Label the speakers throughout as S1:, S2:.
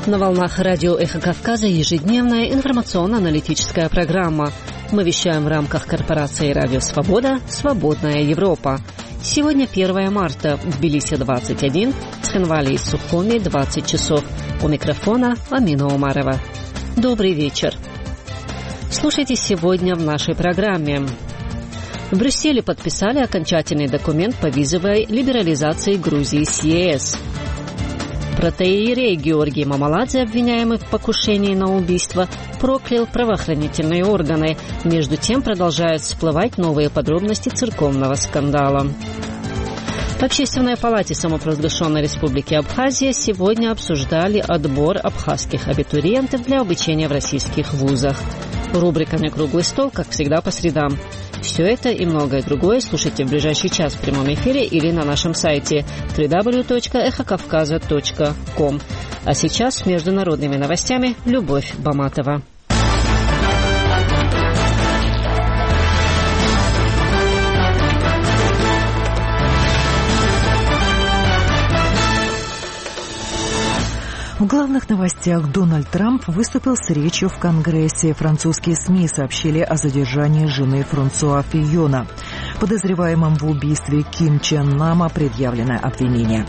S1: На волнах радио «Эхо Кавказа» ежедневная информационно-аналитическая программа. Мы вещаем в рамках корпорации «Радио Свобода. Свободная Европа». Сегодня 1 марта, в Тбилиси 21, в Цхинвале и Сухуми 20 часов. У микрофона Амина Умарова. Добрый вечер. Слушайте сегодня в нашей программе. В Брюсселе подписали окончательный документ по визовой либерализации Грузии с ЕС. Протоиерей Георгий Мамаладзе, обвиняемый в покушении на убийство, проклял правоохранительные органы. Между тем продолжают всплывать новые подробности церковного скандала. В Общественной палате самопровозглашенной Республики Абхазия сегодня обсуждали отбор абхазских абитуриентов для обучения в российских вузах. Рубриками «Круглый стол», как всегда, по средам. Все это и многое другое слушайте в ближайший час в прямом эфире или на нашем сайте www.эхокавказа.ком. А сейчас с международными новостями Любовь Баматова.
S2: В главных новостях Дональд Трамп выступил с речью в Конгрессе. Французские СМИ сообщили о задержании жены Франсуа Фийона. Подозреваемым в убийстве Ким Чен Нама предъявлено обвинение.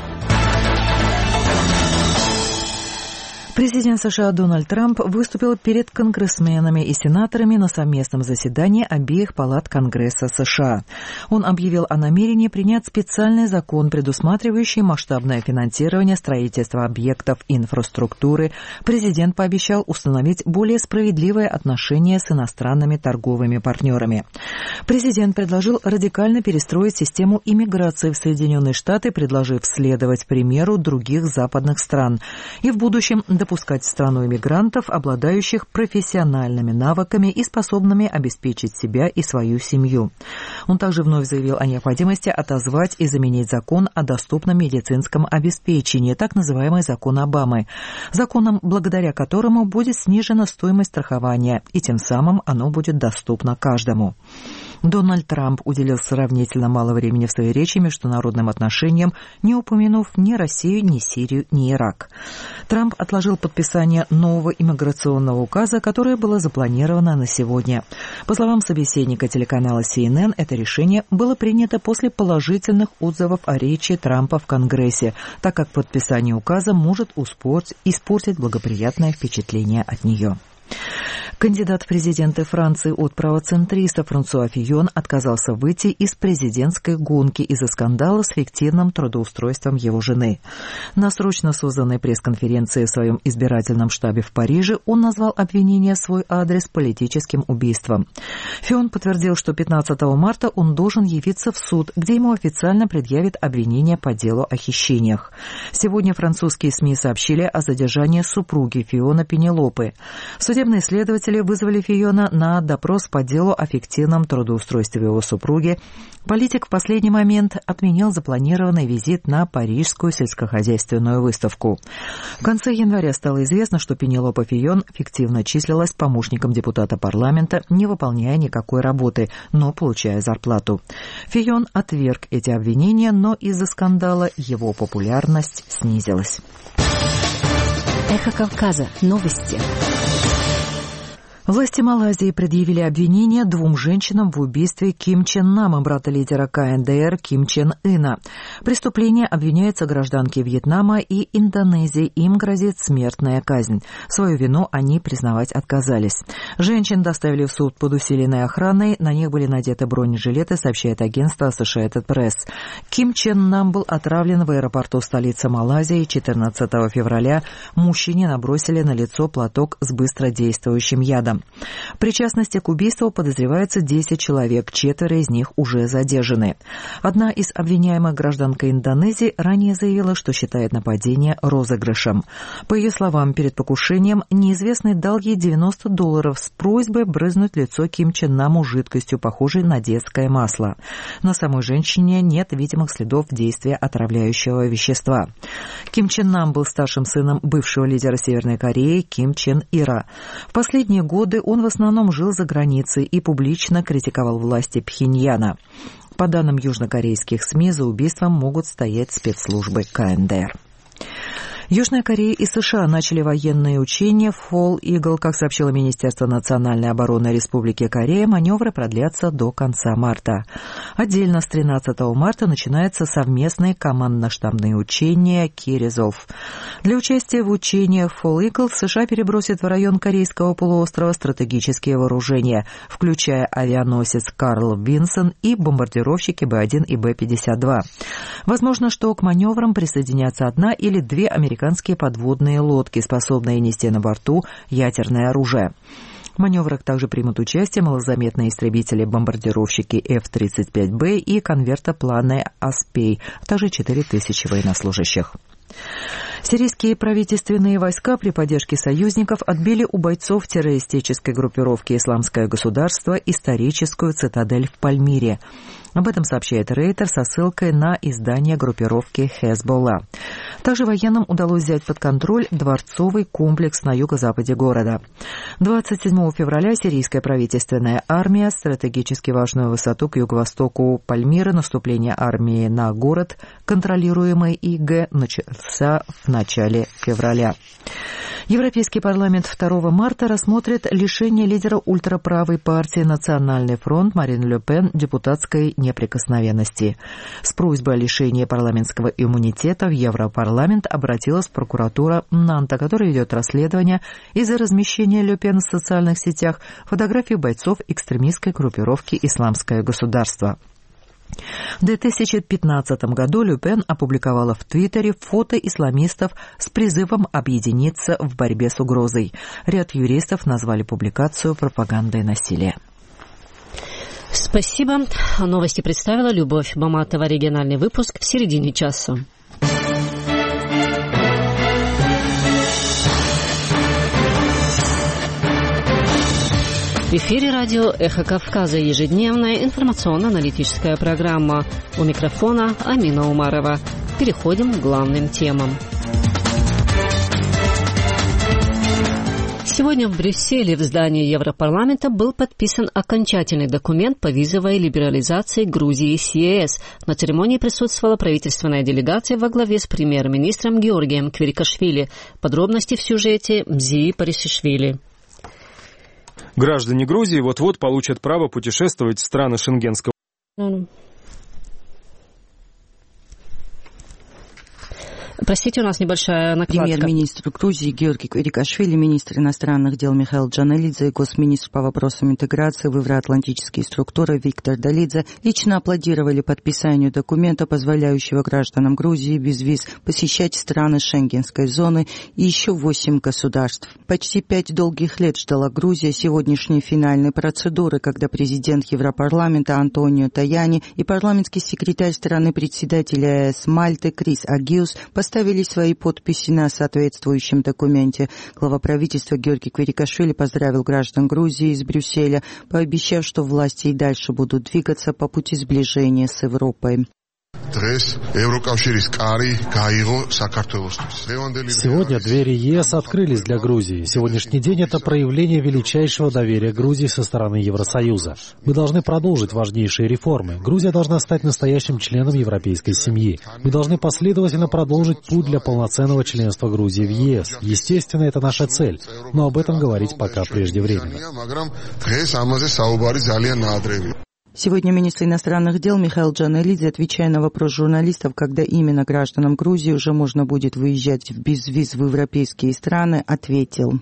S2: Президент США Дональд Трамп выступил перед конгрессменами и сенаторами на совместном заседании обеих палат Конгресса США. Он объявил о намерении принять специальный закон, предусматривающий масштабное финансирование строительства объектов инфраструктуры. Президент пообещал установить более справедливые отношения с иностранными торговыми партнерами. Президент предложил радикально перестроить систему иммиграции в Соединенные Штаты, предложив следовать примеру других западных стран и в будущем допускать в страну иммигрантов, обладающих профессиональными навыками и способными обеспечить себя и свою семью. Он также вновь заявил о необходимости отозвать и заменить закон о доступном медицинском обеспечении, так называемый закон Обамы, законом, благодаря которому будет снижена стоимость страхования, и тем самым оно будет доступно каждому. Дональд Трамп уделил сравнительно мало времени в своей речи международным отношениям, не упомянув ни Россию, ни Сирию, ни Ирак. Трамп отложил подписание нового иммиграционного указа, которое было запланировано на сегодня. По словам собеседника телеканала CNN, это решение было принято после положительных отзывов о речи Трампа в Конгрессе, так как подписание указа может испортить благоприятное впечатление от нее. Кандидат в президенты Франции от правоцентристов Франсуа Фийон отказался выйти из президентской гонки из-за скандала с фиктивным трудоустройством его жены. На срочно созданной пресс-конференции в своем избирательном штабе в Париже он назвал обвинение в свой адрес политическим убийством. Фийон подтвердил, что 15 марта он должен явиться в суд, где ему официально предъявят обвинения по делу о хищениях. Сегодня французские СМИ сообщили о задержании супруги Фийона Пенелопы. Судебные следователи вызвали Фийона на допрос по делу о фиктивном трудоустройстве его супруги. Политик в последний момент отменил запланированный визит на Парижскую сельскохозяйственную выставку. В конце января стало известно, что Пенелопа Фийон фиктивно числилась помощником депутата парламента, не выполняя никакой работы, но получая зарплату. Фийон отверг эти обвинения, но из-за скандала его популярность снизилась.
S1: Эхо Кавказа. Новости.
S2: Власти Малайзии предъявили обвинения двум женщинам в убийстве Ким Чен Нама, брата лидера КНДР Ким Чен Ына. Преступление обвиняется гражданки Вьетнама и Индонезии, им грозит смертная казнь. Свою вину они признавать отказались. Женщин доставили в суд под усиленной охраной, на них были надеты бронежилеты, сообщает агентство Associated Press. Ким Чен Нам был отравлен в аэропорту столицы Малайзии 14 февраля. Мужчине набросили на лицо платок с быстродействующим ядом. В причастности к убийству подозревается 10 человек, 4 из них уже задержаны. Одна из обвиняемых, гражданка Индонезии, ранее заявила, что считает нападение розыгрышем. По ее словам, перед покушением неизвестный дал ей $90 с просьбой брызнуть лицо Ким Чен Наму жидкостью, похожей на детское масло. На самой женщине нет видимых следов действия отравляющего вещества. Ким Чен Нам был старшим сыном бывшего лидера Северной Кореи Ким Чен Ира. В последние годы он в основном жил за границей и публично критиковал власти Пхеньяна. По данным южнокорейских СМИ, за убийством могут стоять спецслужбы КНДР. Южная Корея и США начали военные учения Fall Eagle. Как сообщило Министерство национальной обороны Республики Корея, маневры продлятся до конца марта. Отдельно с 13 марта начинаются совместные командно-штабные учения Киризов. Для участия в учениях Fall Eagle США перебросят в район Корейского полуострова стратегические вооружения, включая авианосец Карл Винсон и бомбардировщики Б-1 и Б-52. Возможно, что к маневрам присоединятся одна или две американские подводные лодки, способные нести на борту ядерное оружие. В маневрах также примут участие малозаметные истребители-бомбардировщики F-35B и конвертопланы «Аспей», а также 4000 военнослужащих. Сирийские правительственные войска при поддержке союзников отбили у бойцов террористической группировки «Исламское государство» историческую цитадель в Пальмире. Об этом сообщает Рейтер со ссылкой на издание группировки «Хезболла». Также военным удалось взять под контроль дворцовый комплекс на юго-западе города. 27 февраля сирийская правительственная армия стратегически важную высоту к юго-востоку Пальмиры, наступление армии на город, контролируемый ИГ, начался в начале февраля. Европейский парламент 2 марта рассмотрит лишение лидера ультраправой партии «Национальный фронт» Марин Ле Пен депутатской неприкосновенности. С просьбой о лишении парламентского иммунитета в Европарламент обратилась прокуратура Нанта, которая ведет расследование из-за размещения Ле Пен в социальных сетях фотографий бойцов экстремистской группировки «Исламское государство». В 2015 году Ле Пен опубликовала в Твиттере фото исламистов с призывом объединиться в борьбе с угрозой. Ряд юристов назвали публикацию пропагандой насилия.
S1: Спасибо. Новости представила Любовь Баматова. Региональный выпуск в середине часа. В эфире радио «Эхо Кавказа», ежедневная информационно-аналитическая программа. У микрофона Амина Умарова. Переходим к главным темам. Сегодня в Брюсселе в здании Европарламента был подписан окончательный документ по визовой либерализации Грузии с ЕС. На церемонии присутствовала правительственная делегация во главе с премьер-министром Георгием Квирикашвили. Подробности в сюжете Мзии Парисишвили.
S3: Граждане Грузии вот-вот получат право путешествовать в страны Шенгенского.
S1: Простите, у нас небольшая накладка.
S4: Премьер-министр Грузии Георгий Квирикашвили, министр иностранных дел Михаил Джаналидзе и госминистр по вопросам интеграции в евроатлантические структуры Виктор Долидзе лично аплодировали подписанию документа, позволяющего гражданам Грузии без виз посещать страны Шенгенской зоны и еще 8 государств. Почти 5 долгих лет ждала Грузия сегодняшней финальной процедуры, когда президент Европарламента Антонио Таяни и парламентский секретарь страны председателя ЕС Мальты Крис Агиус поставили свои подписи на соответствующем документе. Глава правительства Георгий Квирикашвили поздравил граждан Грузии из Брюсселя, пообещав, что власти и дальше будут двигаться по пути сближения с Европой.
S5: Сегодня двери ЕС открылись для Грузии. Сегодняшний день — это проявление величайшего доверия Грузии со стороны Евросоюза. Мы должны продолжить важнейшие реформы. Грузия должна стать настоящим членом европейской семьи. Мы должны последовательно продолжить путь для полноценного членства Грузии в ЕС. Естественно, это наша цель, но об этом говорить пока преждевременно.
S4: Сегодня министр иностранных дел Михаил Джаналидзе, отвечая на вопрос журналистов, когда именно гражданам Грузии уже можно будет выезжать без виз в европейские страны, ответил.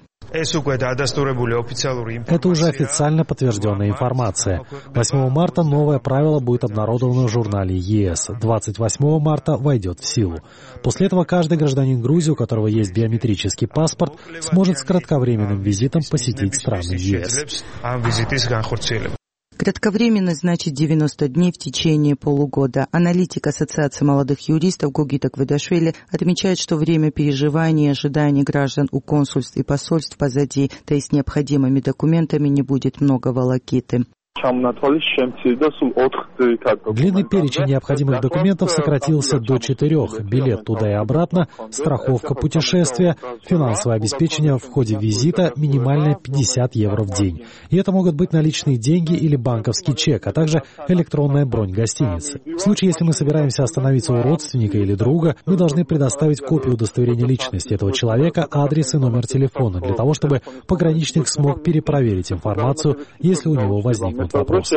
S5: Это уже официально подтвержденная информация. 8 марта новое правило будет обнародовано в журнале ЕС. 28 марта войдет в силу. После этого каждый гражданин Грузии, у которого есть биометрический паспорт, сможет с кратковременным визитом посетить страны ЕС.
S4: Кратковременно значит 90 дней в течение полугода. Аналитик Ассоциации молодых юристов Гогита Кведашвили отмечает, что время переживания и ожиданий граждан у консульств и посольств позади, да и с необходимыми документами не будет много волокиты.
S5: Длинный перечень необходимых документов сократился до 4. Билет туда и обратно, страховка путешествия, финансовое обеспечение в ходе визита, минимальное 50 евро в день. И это могут быть наличные деньги или банковский чек, а также электронная бронь гостиницы. В случае, если мы собираемся остановиться у родственника или друга, мы должны предоставить копию удостоверения личности этого человека, адрес и номер телефона, для того, чтобы пограничник смог перепроверить информацию, если у него возникнут вопросы.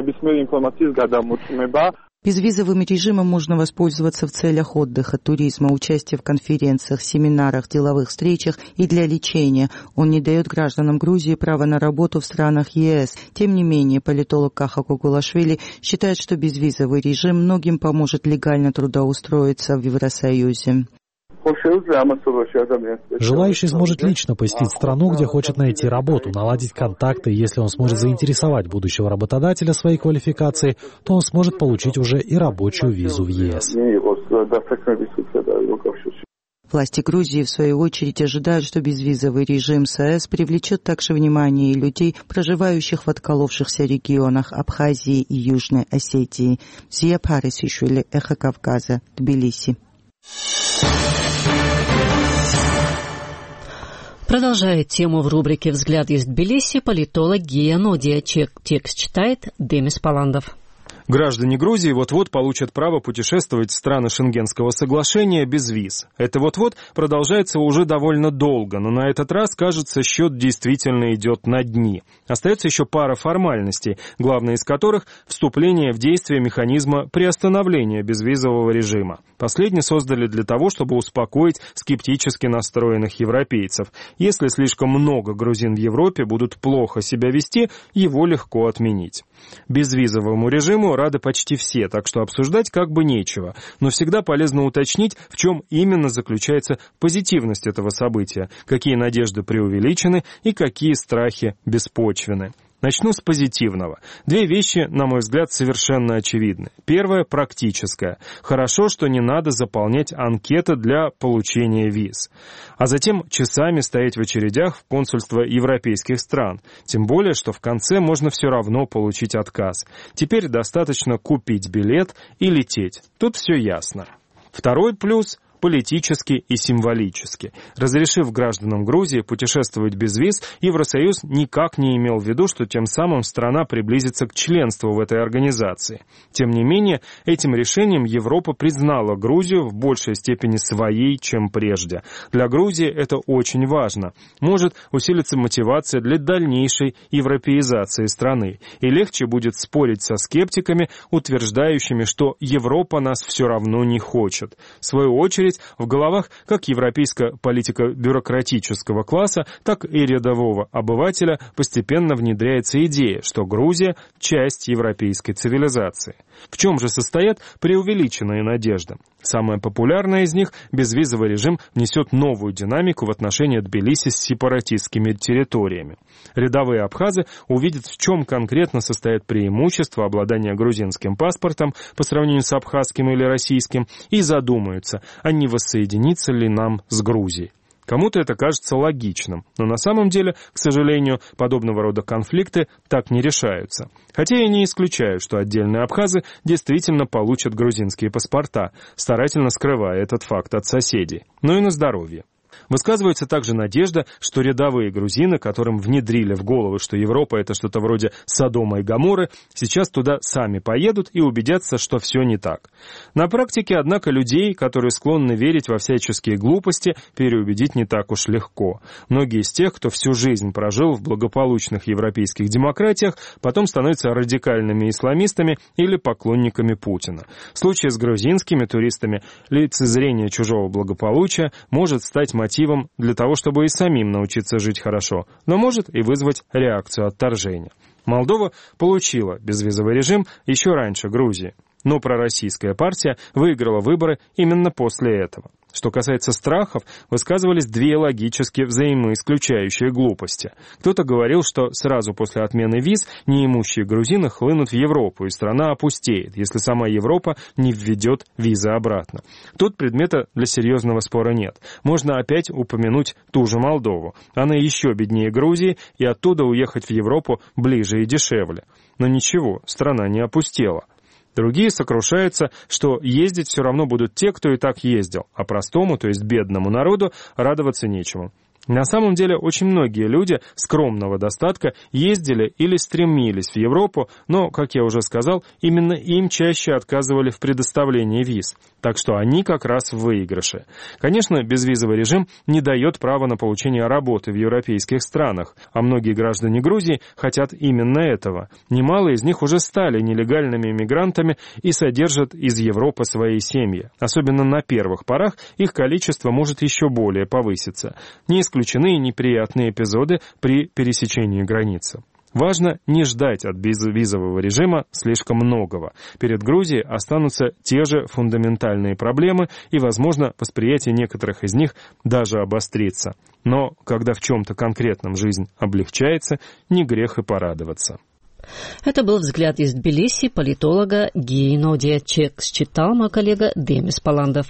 S4: Безвизовым режимом можно воспользоваться в целях отдыха, туризма, участия в конференциях, семинарах, деловых встречах и для лечения. Он не дает гражданам Грузии права на работу в странах ЕС. Тем не менее, политолог Каха Кугулашвили считает, что безвизовый режим многим поможет легально трудоустроиться в Евросоюзе.
S5: Желающий сможет лично посетить страну, где хочет найти работу, наладить контакты. Если он сможет заинтересовать будущего работодателя своей квалификацией, то он сможет получить уже и рабочую визу в ЕС.
S4: Власти Грузии, в свою очередь, ожидают, что безвизовый режим с ЕС привлечет также внимание и людей, проживающих в отколовшихся регионах Абхазии и Южной Осетии. Зия Парисишвили, Эхо Кавказа, Тбилиси.
S1: Продолжает тему в рубрике «Взгляд из Тбилиси» политолог Гия Нодия. Текст читает Демис Паландов.
S3: Граждане Грузии вот-вот получат право путешествовать в страны Шенгенского соглашения без виз. Это вот-вот продолжается уже довольно долго, но на этот раз, кажется, счет действительно идет на дни. Остается еще пара формальностей, главная из которых – вступление в действие механизма приостановления безвизового режима. Последний создали для того, чтобы успокоить скептически настроенных европейцев. Если слишком много грузин в Европе будут плохо себя вести, его легко отменить. Безвизовому режиму рады почти все, так что обсуждать как бы нечего. Но всегда полезно уточнить, в чем именно заключается позитивность этого события, какие надежды преувеличены и какие страхи беспочвены. Начну с позитивного. Две вещи, на мой взгляд, совершенно очевидны. Первая – практическая. Хорошо, что не надо заполнять анкеты для получения виз. А затем часами стоять в очередях в консульство европейских стран. Тем более, что в конце можно все равно получить отказ. Теперь достаточно купить билет и лететь. Тут все ясно. Второй плюс – политически и символически. Разрешив гражданам Грузии путешествовать без виз, Евросоюз никак не имел в виду, что тем самым страна приблизится к членству в этой организации. Тем не менее, этим решением Европа признала Грузию в большей степени своей, чем прежде. Для Грузии это очень важно. Может усилиться мотивация для дальнейшей европеизации страны. И легче будет спорить со скептиками, утверждающими, что Европа нас все равно не хочет. В свою очередь, в головах как европейская политика бюрократического класса, так и рядового обывателя постепенно внедряется идея, что Грузия – часть европейской цивилизации. В чем же состоят преувеличенные надежды? Самая популярная из них – безвизовый режим внесет новую динамику в отношении Тбилиси с сепаратистскими территориями. Рядовые абхазы увидят, в чем конкретно состоят преимущества обладания грузинским паспортом по сравнению с абхазским или российским, и задумаются, а не воссоединиться ли нам с Грузией. Кому-то это кажется логичным, но на самом деле, к сожалению, подобного рода конфликты так не решаются. Хотя я не исключаю, что отдельные абхазы действительно получат грузинские паспорта, старательно скрывая этот факт от соседей. Но и на здоровье. Высказывается также надежда, что рядовые грузины, которым внедрили в голову, что Европа – это что-то вроде Содома и Гоморры, сейчас туда сами поедут и убедятся, что все не так. На практике, однако, людей, которые склонны верить во всяческие глупости, переубедить не так уж легко. Многие из тех, кто всю жизнь прожил в благополучных европейских демократиях, потом становятся радикальными исламистами или поклонниками Путина. В случае с грузинскими туристами лицезрение чужого благополучия может стать мотивом для того, чтобы и самим научиться жить хорошо, но может и вызвать реакцию отторжения. Молдова получила безвизовый режим еще раньше Грузии, но пророссийская партия выиграла выборы именно после этого. Что касается страхов, высказывались две логически взаимоисключающие глупости. Кто-то говорил, что сразу после отмены виз неимущие грузины хлынут в Европу, и страна опустеет, если сама Европа не введет визы обратно. Тут предмета для серьезного спора нет. Можно опять упомянуть ту же Молдову. Она еще беднее Грузии, и оттуда уехать в Европу ближе и дешевле. Но ничего, страна не опустела. Другие сокрушаются, что ездить все равно будут те, кто и так ездил, а простому, то есть бедному народу, радоваться нечему. На самом деле, очень многие люди скромного достатка ездили или стремились в Европу, но, как я уже сказал, именно им чаще отказывали в предоставлении виз. Так что они как раз в выигрыше. Конечно, безвизовый режим не дает права на получение работы в европейских странах, а многие граждане Грузии хотят именно этого. Немало из них уже стали нелегальными иммигрантами и содержат из Европы свои семьи. Особенно на первых порах их количество может еще более повыситься. Не исключены и неприятные эпизоды при пересечении границы. Важно не ждать от безвизового режима слишком многого. Перед Грузией останутся те же фундаментальные проблемы, и, возможно, восприятие некоторых из них даже обострится. Но когда в чем-то конкретном жизнь облегчается, не грех и порадоваться.
S1: Это был взгляд из Тбилиси политолога Гино Диачек. Считал мой коллега Демис Паландов.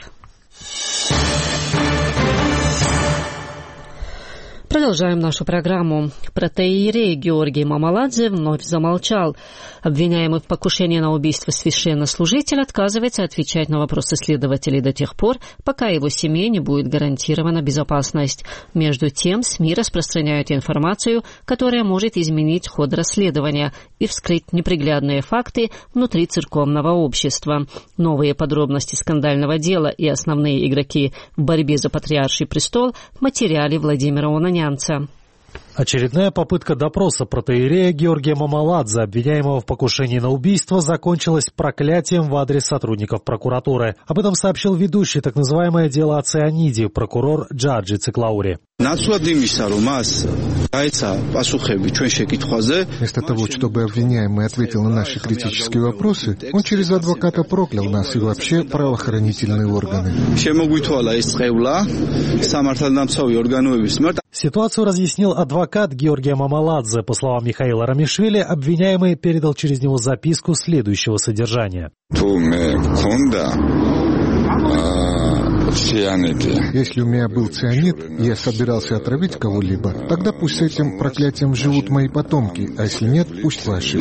S1: Продолжаем нашу программу. Протоиерей Георгий Мамаладзе вновь замолчал. Обвиняемый в покушении на убийство священнослужителя отказывается отвечать на вопросы следователей до тех пор, пока его семье не будет гарантирована безопасность. Между тем, СМИ распространяют информацию, которая может изменить ход расследования и вскрыть неприглядные факты внутри церковного общества. Новые подробности скандального дела и основные игроки в борьбе за патриарший престол в материале Владимира Онанянца.
S5: Очередная попытка допроса протоиерея Георгия Мамаладзе, обвиняемого в покушении на убийство, закончилась проклятием в адрес сотрудников прокуратуры. Об этом сообщил ведущий так называемое дело о цианиде, прокурор Джаджи Циклаури.
S6: Вместо того, чтобы обвиняемый ответил на наши критические вопросы, он через адвоката проклял нас и вообще правоохранительные органы.
S5: Ситуацию разъяснил адвокат Георгия Мамаладзе. По словам Михаила Рамишвили, обвиняемый передал через него записку следующего содержания.
S6: Если у меня был цианид, и я собирался отравить кого-либо, тогда пусть с этим проклятием живут мои потомки, а если нет, пусть ваши.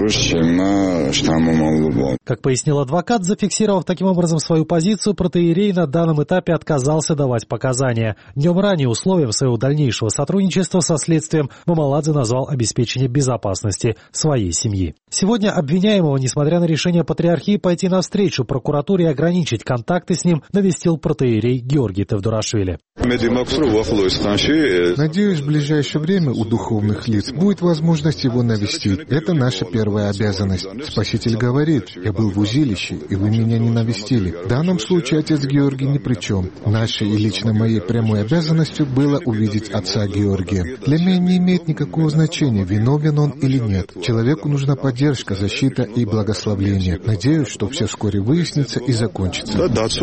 S5: Как пояснил адвокат, зафиксировав таким образом свою позицию, протоиерей на данном этапе отказался давать показания. Днем ранее условием своего дальнейшего сотрудничества со следствием Мамаладзе назвал обеспечение безопасности своей семьи. Сегодня обвиняемого, несмотря на решение патриархии пойти навстречу прокуратуре и ограничить контакты с ним, навестил протоиерей Георгий Тевдурашвили.
S6: Надеюсь, в ближайшее время у духовных лиц будет возможность его навестить. Это наша первая обязанность. Спаситель говорит: «Я был в узилище, и вы меня не навестили». В данном случае отец Георгий ни при чем. Нашей и лично моей прямой обязанностью было увидеть отца Георгия. Для меня не имеет никакого значения, виновен он или нет. Человеку нужна поддержка, защита и благословление. Надеюсь, что все вскоре выяснится и закончится.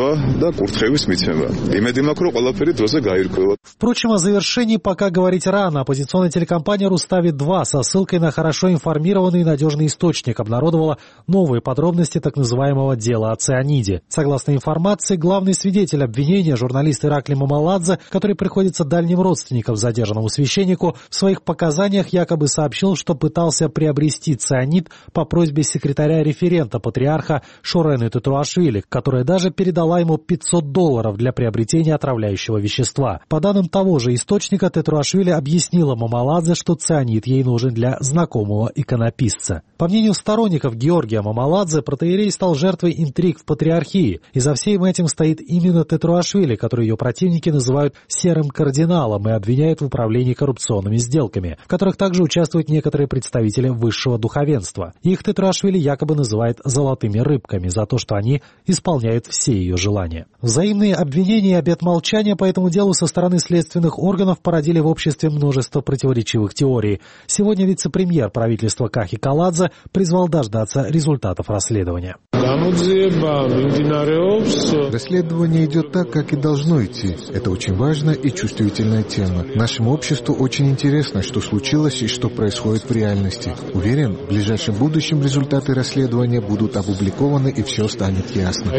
S5: Впрочем, о завершении пока говорить рано. Оппозиционная телекомпания «Рустави-2» со ссылкой на хорошо информированный и надежный источник обнародовала новые подробности так называемого дела о цианиде. Согласно информации, главный свидетель обвинения, журналист Иракли Мамаладзе, который приходится дальним родственником задержанному священнику, в своих показаниях якобы сообщил, что пытался приобрести цианид по просьбе секретаря-референта патриарха Шорены Тетруашвили, которая даже передала ему $500 для приобретения отравляющего вещества. По данным того же источника, Тетруашвили объяснила Мамаладзе, что цианид ей нужен для знакомого иконописца. По мнению сторонников Георгия Мамаладзе, протоиерей стал жертвой интриг в патриархии, и за всем этим стоит именно Тетруашвили, который ее противники называют «серым кардиналом» и обвиняют в управлении коррупционными сделками, в которых также участвуют некоторые представители высшего духовенства. Их Тетруашвили якобы называет «золотыми рыбками» за то, что они исполняют все ее желания. Взаимные обвинения и обет молчания по этому делу со стороны следственных органов породили в обществе множество противоречивых теорий. Сегодня вице-премьер правительства Кахи Каладзе призвал дождаться результатов расследования.
S6: Расследование идет так, как и должно идти. Это очень важная и чувствительная тема. Нашему обществу очень интересно, что случилось и что происходит в реальности. Уверен, в ближайшем будущем результаты расследования будут опубликованы и все станет ясно.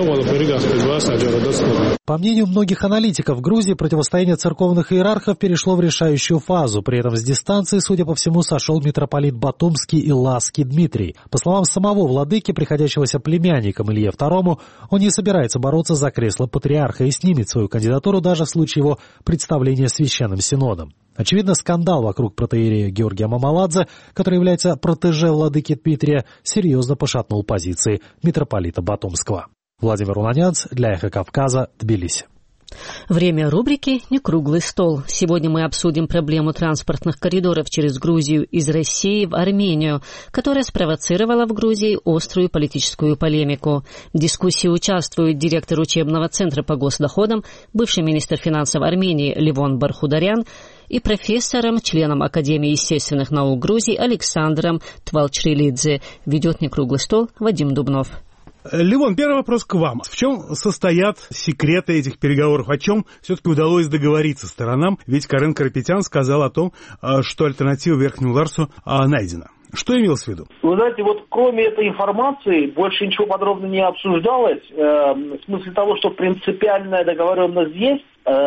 S5: По мнению многих аналитиков, в Грузии противостояние церковных иерархов перешло в решающую фазу. При этом с дистанции, судя по всему, сошел митрополит Батумский и Ласский Дмитрий. По словам самого владыки, приходящегося племянником Илье II, он не собирается бороться за кресло патриарха и снимет свою кандидатуру даже в случае его представления Священным Синодом. Очевидно, скандал вокруг протоиерея Георгия Мамаладзе, который является протеже владыки Дмитрия, серьезно пошатнул позиции митрополита Батумского. Владимир Уланянц для «Эхо Кавказа», Тбилиси.
S1: Время рубрики «Не круглый стол». Сегодня мы обсудим проблему транспортных коридоров через Грузию из России в Армению, которая спровоцировала в Грузии острую политическую полемику. В дискуссии участвует директор учебного центра по госдоходам, бывший министр финансов Армении Левон Бархударян и профессором, членом Академии естественных наук Грузии Александром Твалчрилидзе. Ведет «Не круглый стол» Вадим Дубнов.
S7: Левон, первый вопрос к вам. В чем состоят секреты этих переговоров? О чем все-таки удалось договориться сторонам? Ведь Карен Карапетян сказал о том, что альтернатива Верхнему Ларсу найдена. Что имелось в виду?
S8: Вы знаете, вот кроме этой информации больше ничего подробно не обсуждалось. В смысле того, что принципиальная договоренность есть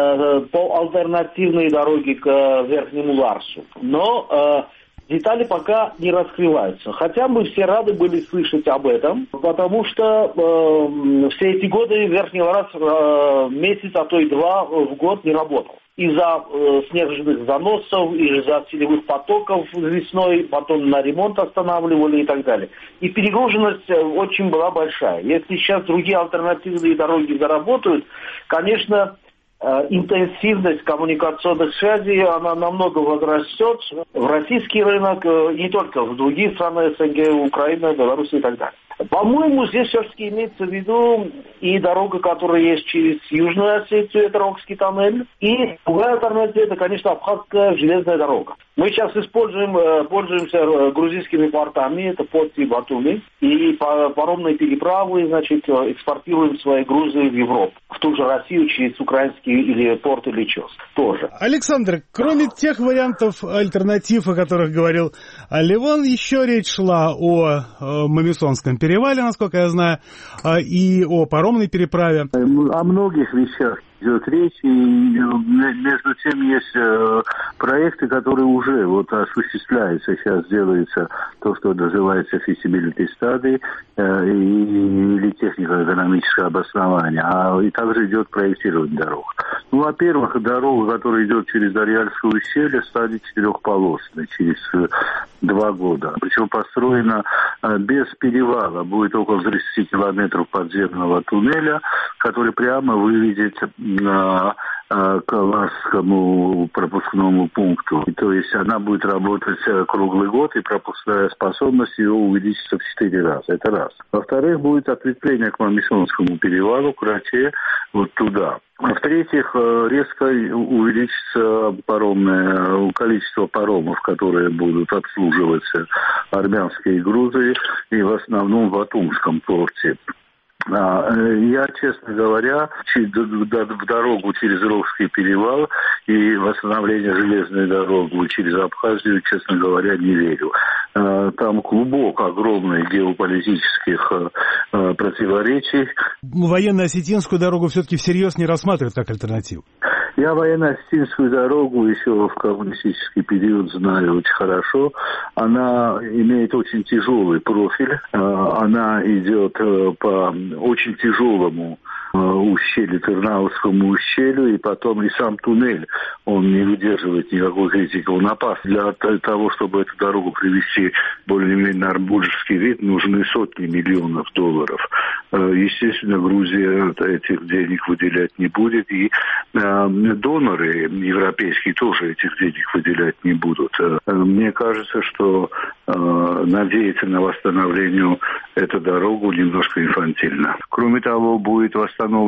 S8: по альтернативной дороге к Верхнему Ларсу. Но детали пока не раскрываются. Хотя мы все рады были слышать об этом, потому что все эти годы Верхний Ларс месяц, а то и два в год не работал. Из-за снежных заносов, из-за селевых потоков весной, потом на ремонт останавливали и так далее. И перегруженность очень была большая. Если сейчас другие альтернативные дороги заработают, конечно, интенсивность коммуникационных связей, она намного возрастет в российский рынок, не только в другие страны СНГ, Украина, Беларусь и так далее. По-моему, здесь все-таки имеется в виду и дорога, которая есть через Южную Осетию, это Рогский тоннель, и другая альтернатива, это, конечно, Абхазская железная дорога. Мы сейчас пользуемся грузинскими портами, это Потти и Батуми, и паромные переправы, значит, экспортируем свои грузы в Европу, в ту же Россию через украинский или порт или ЧОС тоже.
S7: Александр, кроме тех вариантов альтернатив, о которых говорил Левон, еще речь шла о Мамисонском перевале, насколько я знаю, и о паромной переправе.
S9: О многих вещах идет речь, и между тем есть проекты, которые уже осуществляются. Сейчас делается то, что называется feasibility study или технико-экономическое обоснование, и также идет проектирование дорог. Во-первых, дорога, которая идет через Дарьяльское ущелье, станет четырехполосной через 2 года. Причем построена без перевала. Будет около 30 километров подземного туннеля, который прямо выведет к Ларскому пропускному пункту. То есть она будет работать круглый год, и пропускная способность ее увеличится в 4 раза. Это раз. Во-вторых, будет ответвление к Мамисонскому перевалу, к Раче, туда. В-третьих, резко увеличится количество паромов, которые будут обслуживать армянские грузы, и в основном в Батумском порте. Я, честно говоря, в дорогу через Рогский перевал и восстановление железной дороги через Абхазию, честно говоря, не верю. Там клубок огромный геополитических противоречий.
S7: Военно-осетинскую дорогу все-таки всерьез не рассматривают как альтернативу?
S9: Я военно-осетинскую дорогу еще в коммунистический период знаю очень хорошо. Она имеет очень тяжелый профиль. Она идет по очень тяжелому ущелью, Тырнавскому ущелью, и потом и сам туннель, он не выдерживает никакой критики. Он опасен. Для того, чтобы эту дорогу привести более-менее на арбуржский вид, нужны сотни миллионов долларов. Естественно, Грузия этих денег выделять не будет, и доноры европейские тоже этих денег выделять не будут. Мне кажется, что надеяться на восстановление эту дорогу немножко инфантильно. Кроме того, будет восстановлена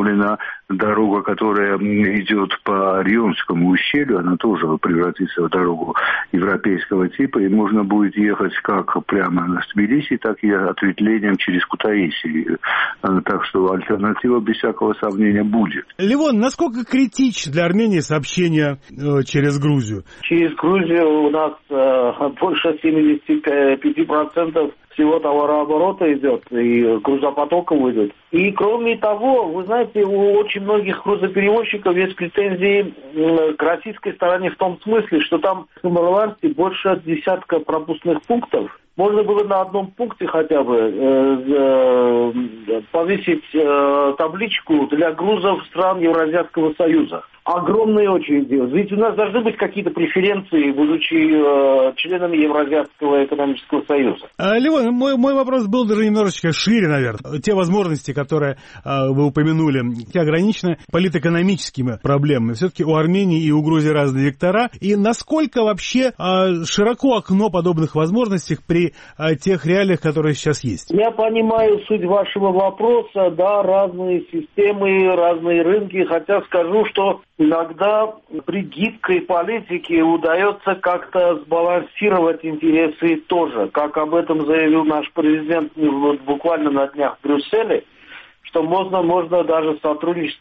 S9: восстановлена дорога, которая идет по Рионскому ущелью, она тоже превратится в дорогу европейского типа, и можно будет ехать как прямо с Тбилиси, так и ответвлением через Кутаиси. Так что альтернатива без всякого сомнения будет.
S7: Левон, насколько критично для Армении сообщение через Грузию?
S8: Через Грузию у нас больше 75% всего товарооборота идет, и грузопотоков идет. И кроме того, вы знаете, у очень многих грузоперевозчиков есть претензии к российской стороне в том смысле, что там в Самарланде больше десятка пропускных пунктов. Можно было на одном пункте хотя бы повесить табличку для грузов стран Евразийского союза. Огромные очереди. Ведь у нас должны быть какие-то преференции, будучи членами Евразийского экономического союза.
S7: Левон, мой вопрос был даже немножечко шире, наверное. Те возможности, которые вы упомянули, ограничены политэкономическими проблемами. Все-таки у Армении и у Грузии разные вектора. И насколько вообще широко окно подобных возможностей при тех реалиях, которые сейчас есть?
S8: Я понимаю суть вашего вопроса. Да, разные системы, разные рынки. Хотя скажу, что иногда при гибкой политике удается как-то сбалансировать интересы тоже. Как об этом заявил наш президент буквально на днях в Брюсселе, что можно даже сотрудничать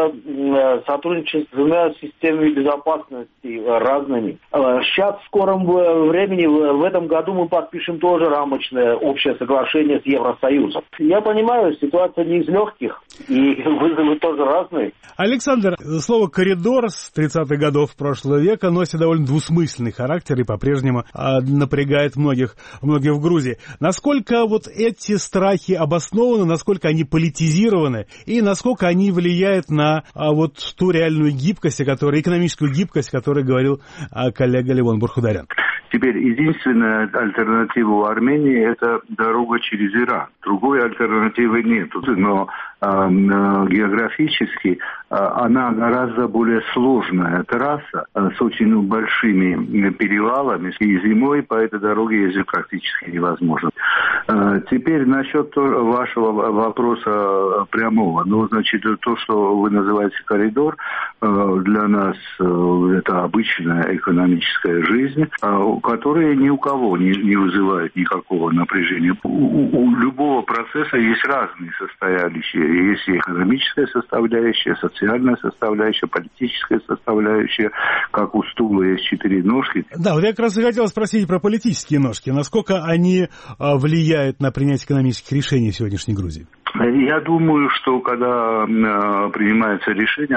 S8: с двумя системами безопасности разными. Сейчас в скором времени, в этом году мы подпишем тоже рамочное общее соглашение с Евросоюзом. Я понимаю, ситуация не из легких, и вызовы тоже разные.
S7: Александр, слово «коридор» с 30-х годов прошлого века носит довольно двусмысленный характер и по-прежнему напрягает многих в Грузии. Насколько вот эти страхи обоснованы, насколько они политизированы, и насколько они влияют на вот ту реальную гибкость, экономическую гибкость, о которой говорил коллега Левон Бурхударян?
S9: Теперь единственная альтернатива у Армении – это дорога через Иран. Другой альтернативы нет. Но географически она гораздо более сложная трасса с очень большими перевалами. И зимой по этой дороге ездить практически невозможно. Теперь насчет вашего вопроса прямого. Ну, значит, то, что вы называете коридор, для нас это обычная экономическая жизнь, которая ни у кого не вызывает никакого напряжения. У любого процесса есть разные составляющие. Есть и экономическая составляющая, социальная составляющая, политическая составляющая. Как у стула есть 4 ножки.
S7: Да, вот я как раз и хотел спросить про политические ножки. Насколько они влияют на принятие экономических решений в сегодняшней Грузии?
S9: Я думаю, что когда принимается решение,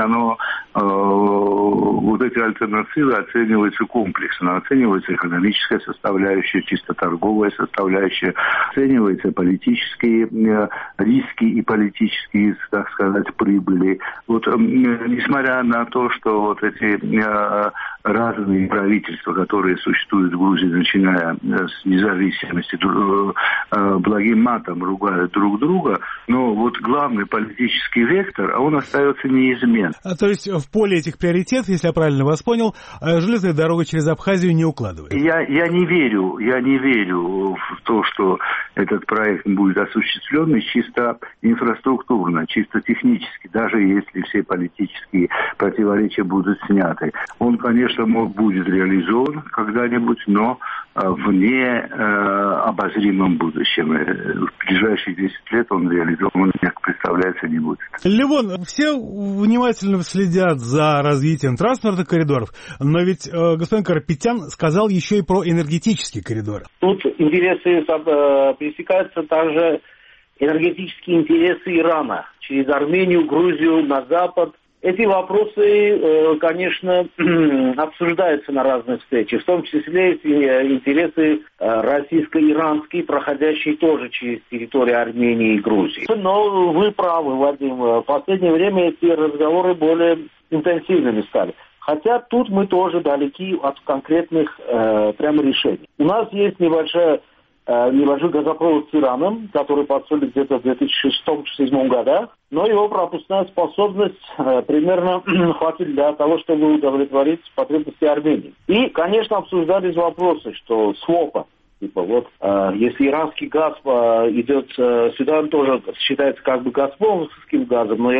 S9: вот эти альтернативы оцениваются комплексно. Оценивается экономическая составляющая, чисто торговая составляющая, оцениваются политические риски и политические, так сказать, прибыли. Вот несмотря на то, что вот эти разные правительства, которые существуют в Грузии, начиная с независимости, благим матом ругают друг друга, но вот главный политический вектор, он остается неизменным.
S7: То есть в поле этих приоритетов, если я правильно вас понял, железная дорога через Абхазию не укладывается?
S9: Я не верю в то, что этот проект будет осуществлен чисто инфраструктурно, чисто технически, даже если все политические противоречия будут сняты. Он, конечно, будет реализован когда-нибудь, но в необозримом будущем. В ближайшие 10 лет он реализован, как представляется, не будет.
S7: Левон, все внимательно следят за развитием транспортных коридоров, но ведь господин Карапетян сказал еще и про энергетические коридоры.
S8: Тут интересы пересекаются также энергетические интересы Ирана через Армению, Грузию, на запад. Эти вопросы, конечно, обсуждаются на разных встречах, в том числе и интересы российско-иранские, проходящие тоже через территорию Армении и Грузии. Но вы правы, Вадим, в последнее время эти разговоры более интенсивными стали. Хотя тут мы тоже далеки от конкретных прямо решений. У нас есть небольшой газопровод с Ираном, который построили где-то в 2006-2007 годах, но его пропускная способность примерно хватит для того, чтобы удовлетворить потребности Армении. И, конечно, обсуждались вопросы, что свопа. Типа вот, если иранский газ идет сюда, он тоже считается как бы газпромовским газом, но Иран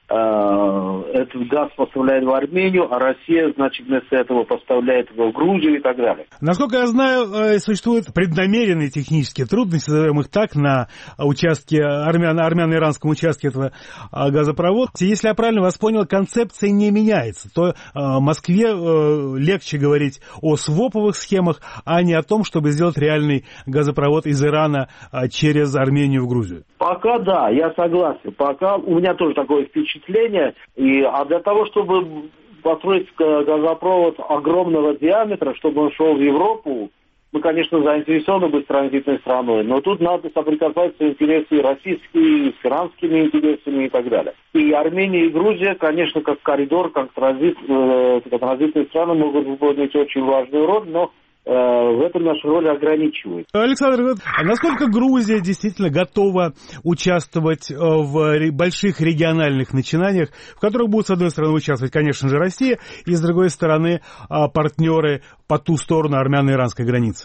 S8: этот газ поставляет в Армению, а Россия, значит, вместо этого поставляет его в Грузию и так далее.
S7: Насколько я знаю, существуют преднамеренные технические трудности, назовем их так, на участке армяно-иранском участке этого газопровода. Если я правильно вас понял, концепция не меняется. То Москве легче говорить о своповых схемах, а не о том, чтобы сделать реальный газопровод из Ирана через Армению в Грузию.
S8: Пока да, я согласен. Пока у меня тоже такое впечатление. А для того, чтобы построить газопровод огромного диаметра, чтобы он шел в Европу, мы, конечно, заинтересованы быть транзитной страной, но тут надо соприкасаться интересы российские, с иранскими интересами и так далее. И Армения, и Грузия, конечно, как коридор, как транзитные страны могут выполнить очень важную роль, но в этом наша роль ограничивает.
S7: Александр, насколько Грузия действительно готова участвовать в больших региональных начинаниях, в которых будут, с одной стороны, участвовать, конечно же, Россия, и, с другой стороны, партнеры по ту сторону армяно-иранской границы?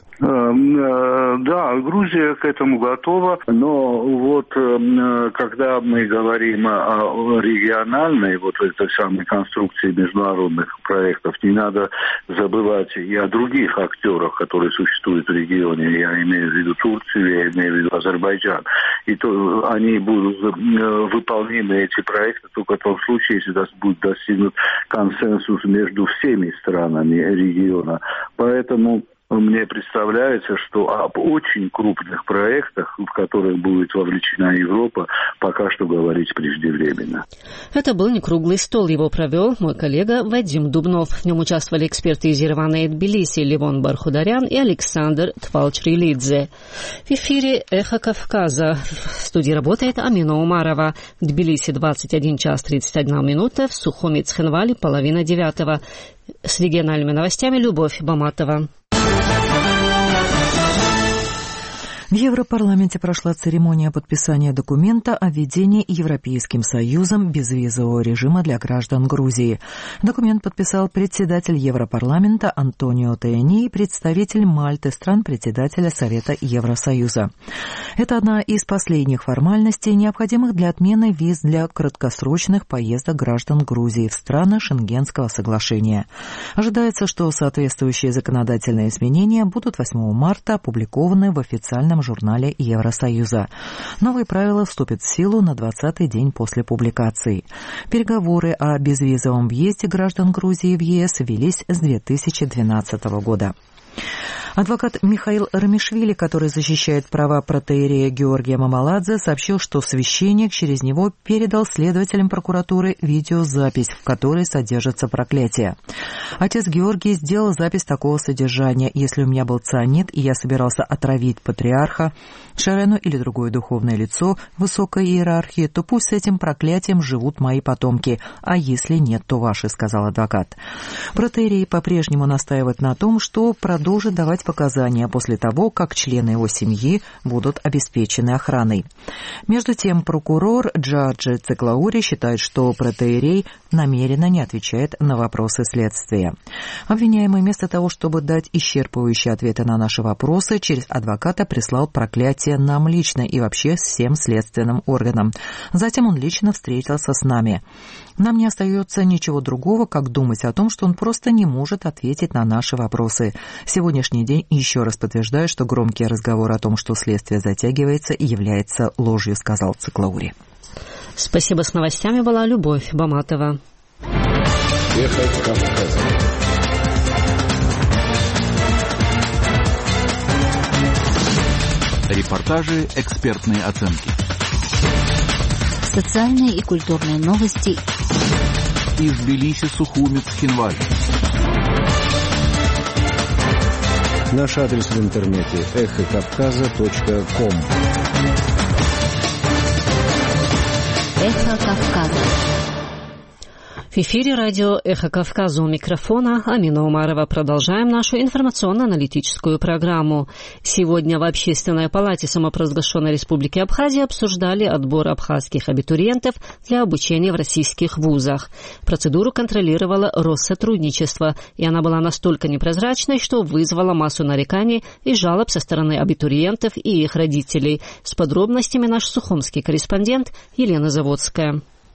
S9: Да, Грузия к этому готова, но вот когда мы говорим о региональной вот этой самой конструкции международных проектов, не надо забывать и о других актерах, которые существуют в регионе. Я имею в виду Турцию, я имею в виду Азербайджан. И то они будут выполнимы, эти проекты, только в том случае, если будет достигнут консенсус между всеми странами региона. Поэтому мне представляется, что об очень крупных проектах, в которых будет вовлечена Европа, пока что говорить преждевременно.
S1: Это был не круглый стол. Его провел мой коллега Вадим Дубнов. В нем участвовали эксперты из Еревана и Тбилиси Левон Бархударян и Александр Твалчрилидзе. В эфире «Эхо Кавказа». В студии работает Амина Умарова. В Тбилиси 21 час 31 минута. В Сухуми Цхинвали 8:30. С региональными новостями Любовь Баматова.
S2: В Европарламенте прошла церемония подписания документа о введении Европейским Союзом безвизового режима для граждан Грузии. Документ подписал председатель Европарламента Антонио Таяни и представитель Мальты, стран-председателя Совета Евросоюза. Это одна из последних формальностей, необходимых для отмены виз для краткосрочных поездок граждан Грузии в страны Шенгенского соглашения. Ожидается, что соответствующие законодательные изменения будут 8 марта опубликованы в официальном журнале Евросоюза. Новые правила вступят в силу на 20-й день после публикации. Переговоры о безвизовом въезде граждан Грузии в ЕС велись с 2012 года. Адвокат Михаил Рамишвили, который защищает права протоиерея Георгия Мамаладзе, сообщил, что священник через него передал следователям прокуратуры видеозапись, в которой содержится проклятие. Отец Георгий сделал запись такого содержания: «Если у меня был цианид, и я собирался отравить патриарха, Шерену или другое духовное лицо высокой иерархии, то пусть с этим проклятием живут мои потомки, а если нет, то ваши», — сказал адвокат. Протоиерей по-прежнему настаивает на том, что продолжит давать показания после того, как члены его семьи будут обеспечены охраной. Между тем, прокурор Джорджи Циклаури считает, что протоиерей намеренно не отвечает на вопросы следствия. Обвиняемый вместо того, чтобы дать исчерпывающие ответы на наши вопросы, через адвоката прислал проклятие нам лично и вообще всем следственным органам. Затем он лично встретился с нами. Нам не остается ничего другого, как думать о том, что он просто не может ответить на наши вопросы. Сегодняшний день еще раз подтверждает, что громкий разговор о том, что следствие затягивается, является ложью, сказал Циклаури.
S1: Спасибо. С новостями была Любовь Баматова.
S10: Эхо Кавказа. Репортажи, экспертные оценки.
S11: Социальные и культурные новости.
S10: Из Тбилиси, Сухуми, Цхинвали.
S12: Наш адрес в интернете эхокавказа.ком.
S11: Эхо Кавказа.
S1: В эфире радио «Эхо Кавказа», у микрофона Амина Умарова. Продолжаем нашу информационно-аналитическую программу. Сегодня в Общественной палате самопровозглашенной Республики Абхазия обсуждали отбор абхазских абитуриентов для обучения в российских вузах. Процедуру контролировало Россотрудничество, и она была настолько непрозрачной, что вызвала массу нареканий и жалоб со стороны абитуриентов и их родителей. С подробностями наш сухумский корреспондент Елена Заводская.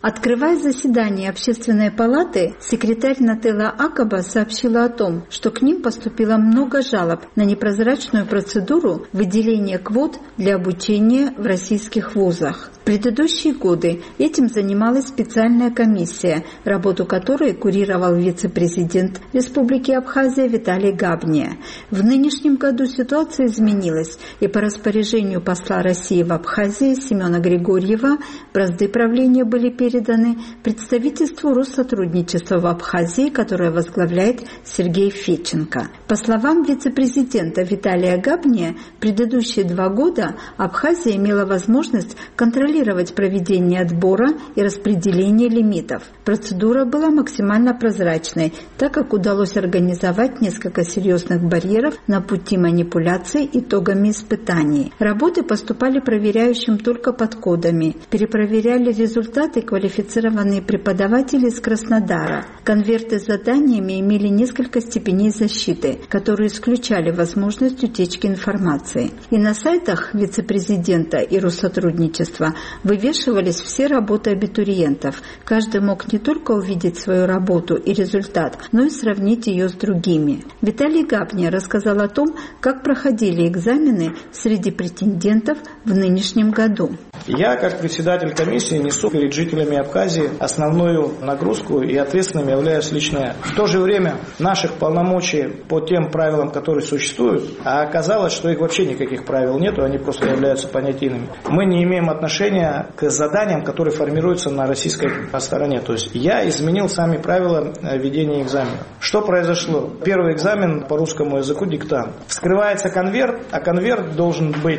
S13: Открывая заседание Общественной палаты, секретарь Нателла Акаба сообщила о том, что к ним поступило много жалоб на непрозрачную процедуру выделения квот для обучения в российских вузах. В предыдущие годы этим занималась специальная комиссия, работу которой курировал вице-президент Республики Абхазия Виталий Габния. В нынешнем году ситуация изменилась, и по распоряжению посла России в Абхазии Семена Григорьева бразды правления были переданы представительству Россотрудничества в Абхазии, которое возглавляет Сергей Федченко. По словам вице-президента Виталия Габния, в предыдущие 2 года Абхазия имела возможность контролировать проведение отбора и распределения лимитов. Процедура была максимально прозрачной, так как удалось организовать несколько серьезных барьеров на пути манипуляций итогами испытаний. Работы поступали проверяющим только под кодами. Перепроверяли результаты квалифицированные преподаватели из Краснодара. Конверты с заданиями имели несколько степеней защиты, которые исключали возможность утечки информации. И на сайтах вице-президента и Россотрудничества вывешивались все работы абитуриентов. Каждый мог не только увидеть свою работу и результат, но и сравнить ее с другими. Виталий Габния рассказал о том, как проходили экзамены среди претендентов в нынешнем году.
S14: Я, как председатель комиссии, несу перед жителями Абхазии основную нагрузку и ответственным являюсь лично я. В то же время наших полномочий по тем правилам, которые существуют, а оказалось, что их вообще никаких правил нету, они просто являются понятийными. Мы не имеем отношения к заданиям, которые формируются на российской стороне. То есть я изменил сами правила ведения экзамена. Что произошло? Первый экзамен по русскому языку — диктант. Вскрывается конверт, а конверт должен быть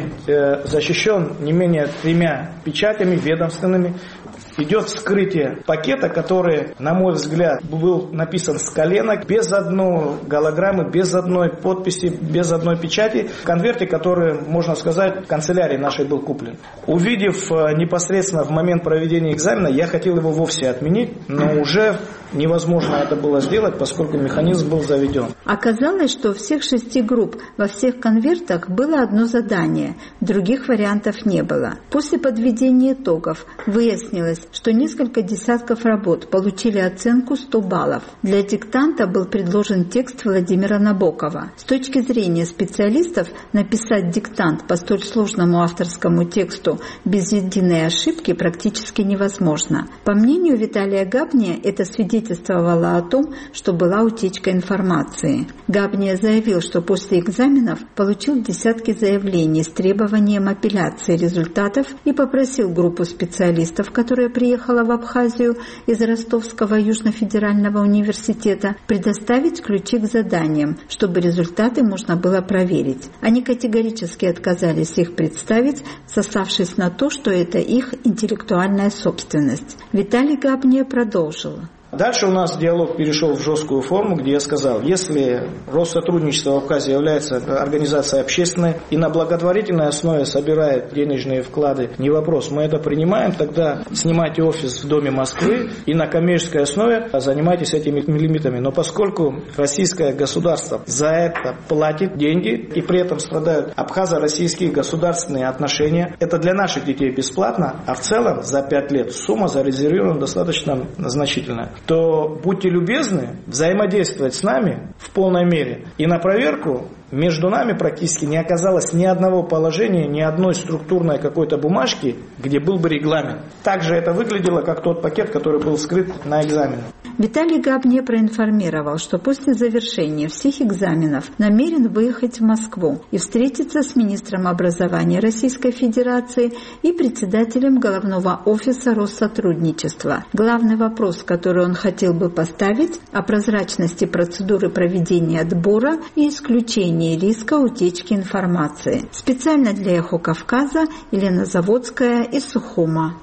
S14: защищен не менее 3 печатями ведомственными. Идет вскрытие пакета, который, на мой взгляд, был написан с коленок, без одной голограммы, без одной подписи, без одной печати. В конверте, который, можно сказать, в канцелярии нашей был куплен. Увидев непосредственно в момент проведения экзамена, я хотел его вовсе отменить, но уже невозможно это было сделать, поскольку механизм был заведен.
S13: Оказалось, что у всех 6 групп во всех конвертах было одно задание, других вариантов не было. После подведения итогов выяснилось, что несколько десятков работ получили оценку 100 баллов. Для диктанта был предложен текст Владимира Набокова. С точки зрения специалистов, написать диктант по столь сложному авторскому тексту без единой ошибки практически невозможно. По мнению Виталия Габния, это свидетельствовало о том, что была утечка информации. Габния заявил, что после экзаменов получил десятки заявлений с требованием апелляции результатов и попросил группу специалистов, которая приехала в Абхазию из Ростовского южно-федерального университета, предоставить ключи к заданиям, чтобы результаты можно было проверить. Они категорически отказались их представить, сославшись на то, что это их интеллектуальная собственность. Виталий Габния продолжил.
S14: Дальше у нас диалог перешел в жесткую форму, где я сказал, если Россотрудничество в Абхазии является организацией общественной и на благотворительной основе собирает денежные вклады, не вопрос, мы это принимаем, тогда снимайте офис в Доме Москвы и на коммерческой основе занимайтесь этими лимитами. Но поскольку российское государство за это платит деньги и при этом страдают абхазо-российские государственные отношения, это для наших детей бесплатно, а в целом за 5 лет сумма зарезервирована достаточно значительная, то будьте любезны взаимодействовать с нами в полной мере. И на проверку между нами практически не оказалось ни одного положения, ни одной структурной какой-то бумажки, где был бы регламент. Также это выглядело, как тот пакет, который был вскрыт на экзамене.
S13: Виталий Габния проинформировал, что после завершения всех экзаменов намерен выехать в Москву и встретиться с министром образования Российской Федерации и председателем Головного офиса Россотрудничества. Главный вопрос, который он хотел бы поставить, о прозрачности процедуры проведения отбора и исключении риска утечки информации. Специально для «Эхо Кавказа» Елена Заводская из Сухума.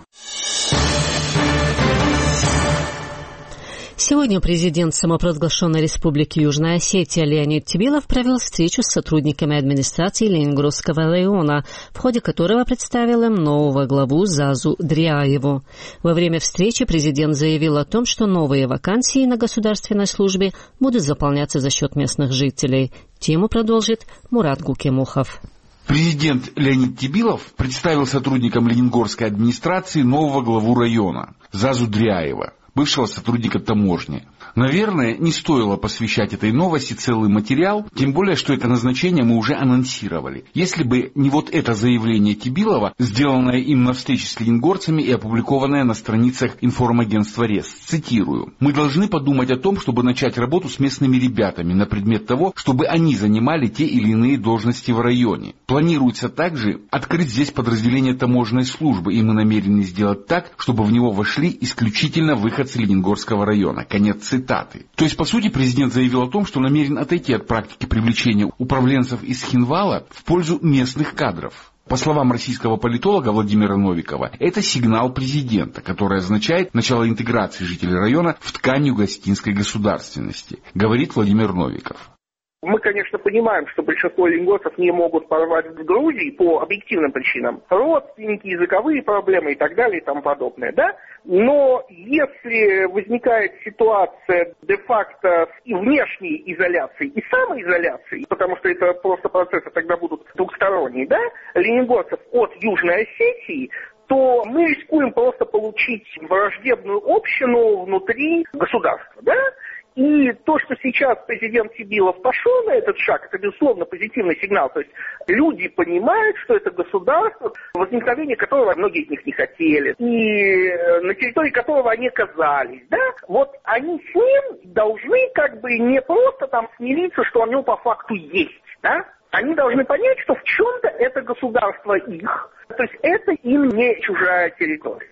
S1: Сегодня президент самопровозглашенной республики Южная Осетия Леонид Тибилов провел встречу с сотрудниками администрации Ленинградского района, в ходе которого представил им нового главу Зазу Дряеву. Во время встречи президент заявил о том, что новые вакансии на государственной службе будут заполняться за счет местных жителей. Тему продолжит Мурат Гукемухов.
S15: Президент Леонид Тибилов представил сотрудникам Ленингорской администрации нового главу района Зазу Дряева, бывшего сотрудника таможни. Наверное, не стоило посвящать этой новости целый материал, тем более, что это назначение мы уже анонсировали. Если бы не вот это заявление Тибилова, сделанное им на встрече с ленингорцами и опубликованное на страницах информагентства РЕС. Цитирую. «Мы должны подумать о том, чтобы начать работу с местными ребятами на предмет того, чтобы они занимали те или иные должности в районе. Планируется также открыть здесь подразделение таможенной службы, и мы намерены сделать так, чтобы в него вошли исключительно выходцы Ленингорского района». Конец цитаты. То есть, по сути, президент заявил о том, что намерен отойти от практики привлечения управленцев из Хинвала в пользу местных кадров. По словам российского политолога Владимира Новикова, это сигнал президента, который означает начало интеграции жителей района в ткань югостинской государственности, говорит Владимир Новиков.
S16: Мы, конечно, понимаем, что большинство ленингорцев не могут порвать в Грузии по объективным причинам. Родственники, языковые проблемы и так далее и тому подобное, да? Но если возникает ситуация де-факто и внешней изоляции, и самоизоляции, потому что это просто процессы тогда будут двухсторонние, да, ленингорцев от Южной Осетии, то мы рискуем просто получить враждебную общину внутри государства, да? И то, что сейчас президент Тибилов пошел на этот шаг, это, безусловно, позитивный сигнал. То есть люди понимают, что это государство, возникновение которого многие из них не хотели, и на территории которого они оказались, да, вот они с ним должны как бы не просто там смириться, что оно по факту есть, да, они должны понять, что в чем-то это государство их, то есть это им не чужая территория.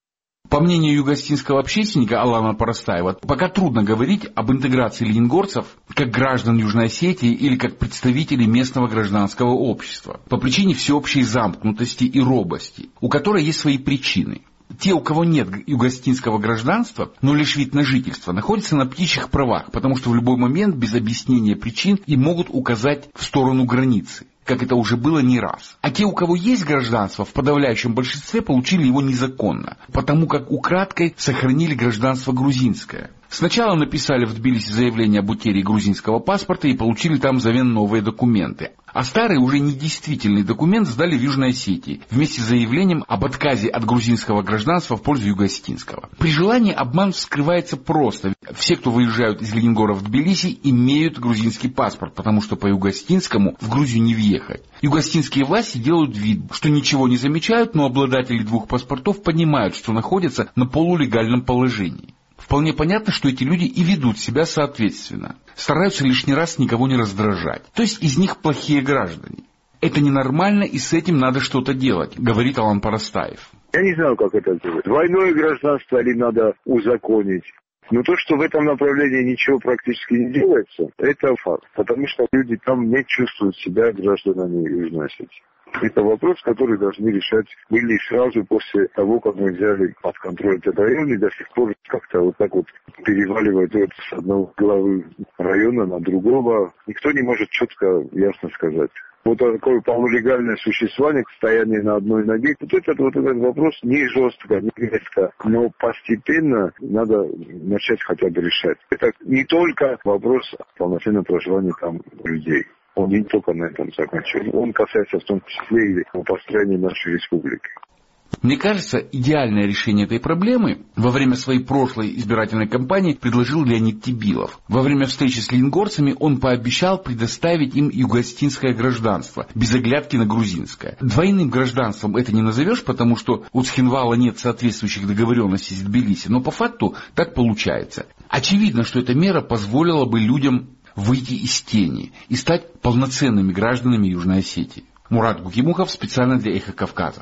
S15: По мнению югостинского общественника Алана Парастаева, пока трудно говорить об интеграции ленингорцев как граждан Южной Осетии или как представителей местного гражданского общества по причине всеобщей замкнутости и робости, у которой есть свои причины. Те, у кого нет югостинского гражданства, но лишь вид на жительство, находятся на птичьих правах, потому что в любой момент без объяснения причин им могут указать в сторону границы, как это уже было не раз. А те, у кого есть гражданство, в подавляющем большинстве получили его незаконно, потому как украдкой сохранили гражданство грузинское. Сначала написали в Тбилиси заявление об утере грузинского паспорта и получили там взамен новые документы. А старый, уже недействительный документ сдали в Южной Осетии вместе с заявлением об отказе от грузинского гражданства в пользу югостинского. При желании обман вскрывается просто. Все, кто выезжают из Ленингора в Тбилиси, имеют грузинский паспорт, потому что по югостинскому в Грузию не въехать. Югостинские власти делают вид, что ничего не замечают, но обладатели двух паспортов понимают, что находятся на полулегальном положении. Вполне понятно, что эти люди и ведут себя соответственно. Стараются лишний раз никого не раздражать. То есть из них плохие граждане. Это ненормально, и с этим надо что-то делать, говорит Алан Парастаев.
S9: Я не знаю, как это сделать. Двойное гражданство ли надо узаконить? Но то, что в этом направлении ничего практически не делается, это факт. Потому что люди там не чувствуют себя гражданами Южной Осетии. Это вопрос, который должны решать были сразу после того, как мы взяли под контроль этот район, и до сих пор как-то вот так вот переваливают с одного главы района на другого. Никто не может четко, ясно сказать. Вот такое полулегальное существование, состояние на одной ноге, вот этот вопрос не жестко, не резко, но постепенно надо начать хотя бы решать. Это не только вопрос полноценного проживания там людей. Он не только на этом закончен. Он касается в том числе и построения нашей республики.
S15: Мне кажется, идеальное решение этой проблемы во время своей прошлой избирательной кампании предложил Леонид Тибилов. Во время встречи с ленингорцами он пообещал предоставить им югостинское гражданство, без оглядки на грузинское. Двойным гражданством это не назовешь, потому что у Цхинвала нет соответствующих договоренностей с Тбилиси, но по факту так получается. Очевидно, что эта мера позволила бы людям выйти из тени и стать полноценными гражданами Южной Осетии. Мурат Гукимухов специально для «Эхо Кавказа».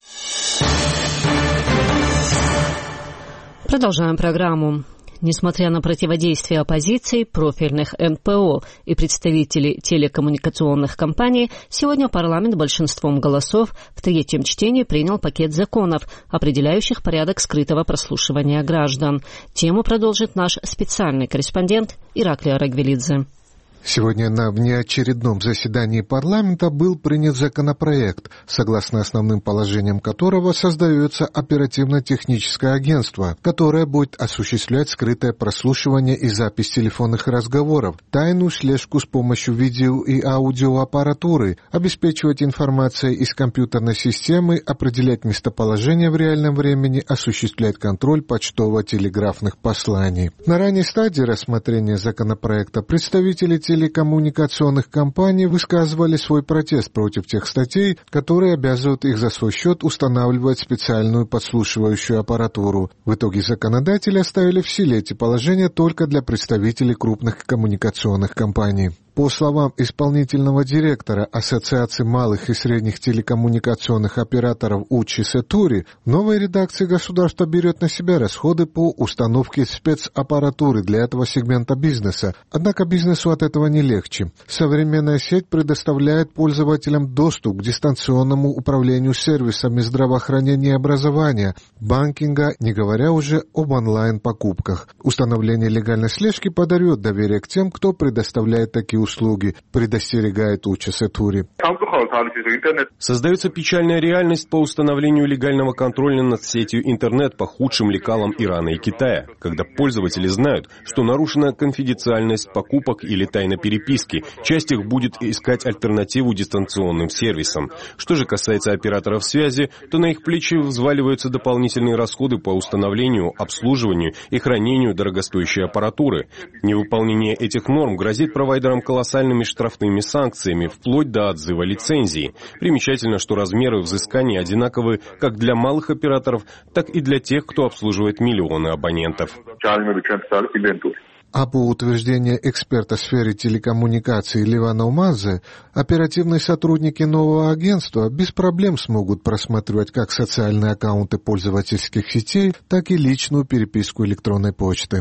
S1: Продолжаем программу. Несмотря на противодействие оппозиции, профильных НПО и представителей телекоммуникационных компаний, сегодня парламент большинством голосов в третьем чтении принял пакет законов, определяющих порядок скрытого прослушивания граждан. Тему продолжит наш специальный корреспондент Ираклий Арагвелидзе.
S6: Сегодня на внеочередном заседании парламента был принят законопроект, согласно основным положениям которого создается оперативно-техническое агентство, которое будет осуществлять скрытое прослушивание и запись телефонных разговоров, тайную слежку с помощью видео- и аудиоаппаратуры, обеспечивать информацией из компьютерной системы, определять местоположение в реальном времени, осуществлять контроль почтово-телеграфных посланий. На ранней стадии рассмотрения законопроекта представители телекоммуникационных компаний высказывали свой протест против тех статей, которые обязывают их за свой счет устанавливать специальную подслушивающую аппаратуру. В итоге законодатели оставили в силе эти положения только для представителей крупных коммуникационных компаний. По словам исполнительного директора Ассоциации малых и средних телекоммуникационных операторов Учи Сетури, в новой редакции государство берет на себя расходы по установке спецаппаратуры для этого сегмента бизнеса. Однако бизнесу от этого не легче. Современная сеть предоставляет пользователям доступ к дистанционному управлению сервисами здравоохранения и образования, банкинга, не говоря уже об онлайн-покупках. Установление легальной слежки подарит доверие к тем, кто предоставляет такие услуги, предостерегает Учи Сетури.
S17: Создается печальная реальность по установлению легального контроля над сетью интернет по худшим лекалам Ирана и Китая, когда пользователи знают, что нарушена конфиденциальность покупок или тайна переписки. Часть их будет искать альтернативу дистанционным сервисам. Что же касается операторов связи, то на их плечи взваливаются дополнительные расходы по установлению, обслуживанию и хранению дорогостоящей аппаратуры. Невыполнение этих норм грозит провайдерам колоссальными штрафными санкциями, вплоть до отзыва лицензии. Примечательно, что размеры взысканий одинаковы как для малых операторов, так и для тех, кто обслуживает миллионы абонентов.
S6: А по утверждению эксперта в сфере телекоммуникаций Ливана Умадзе, оперативные сотрудники нового агентства без проблем смогут просматривать как социальные аккаунты пользовательских сетей, так и личную переписку электронной почты.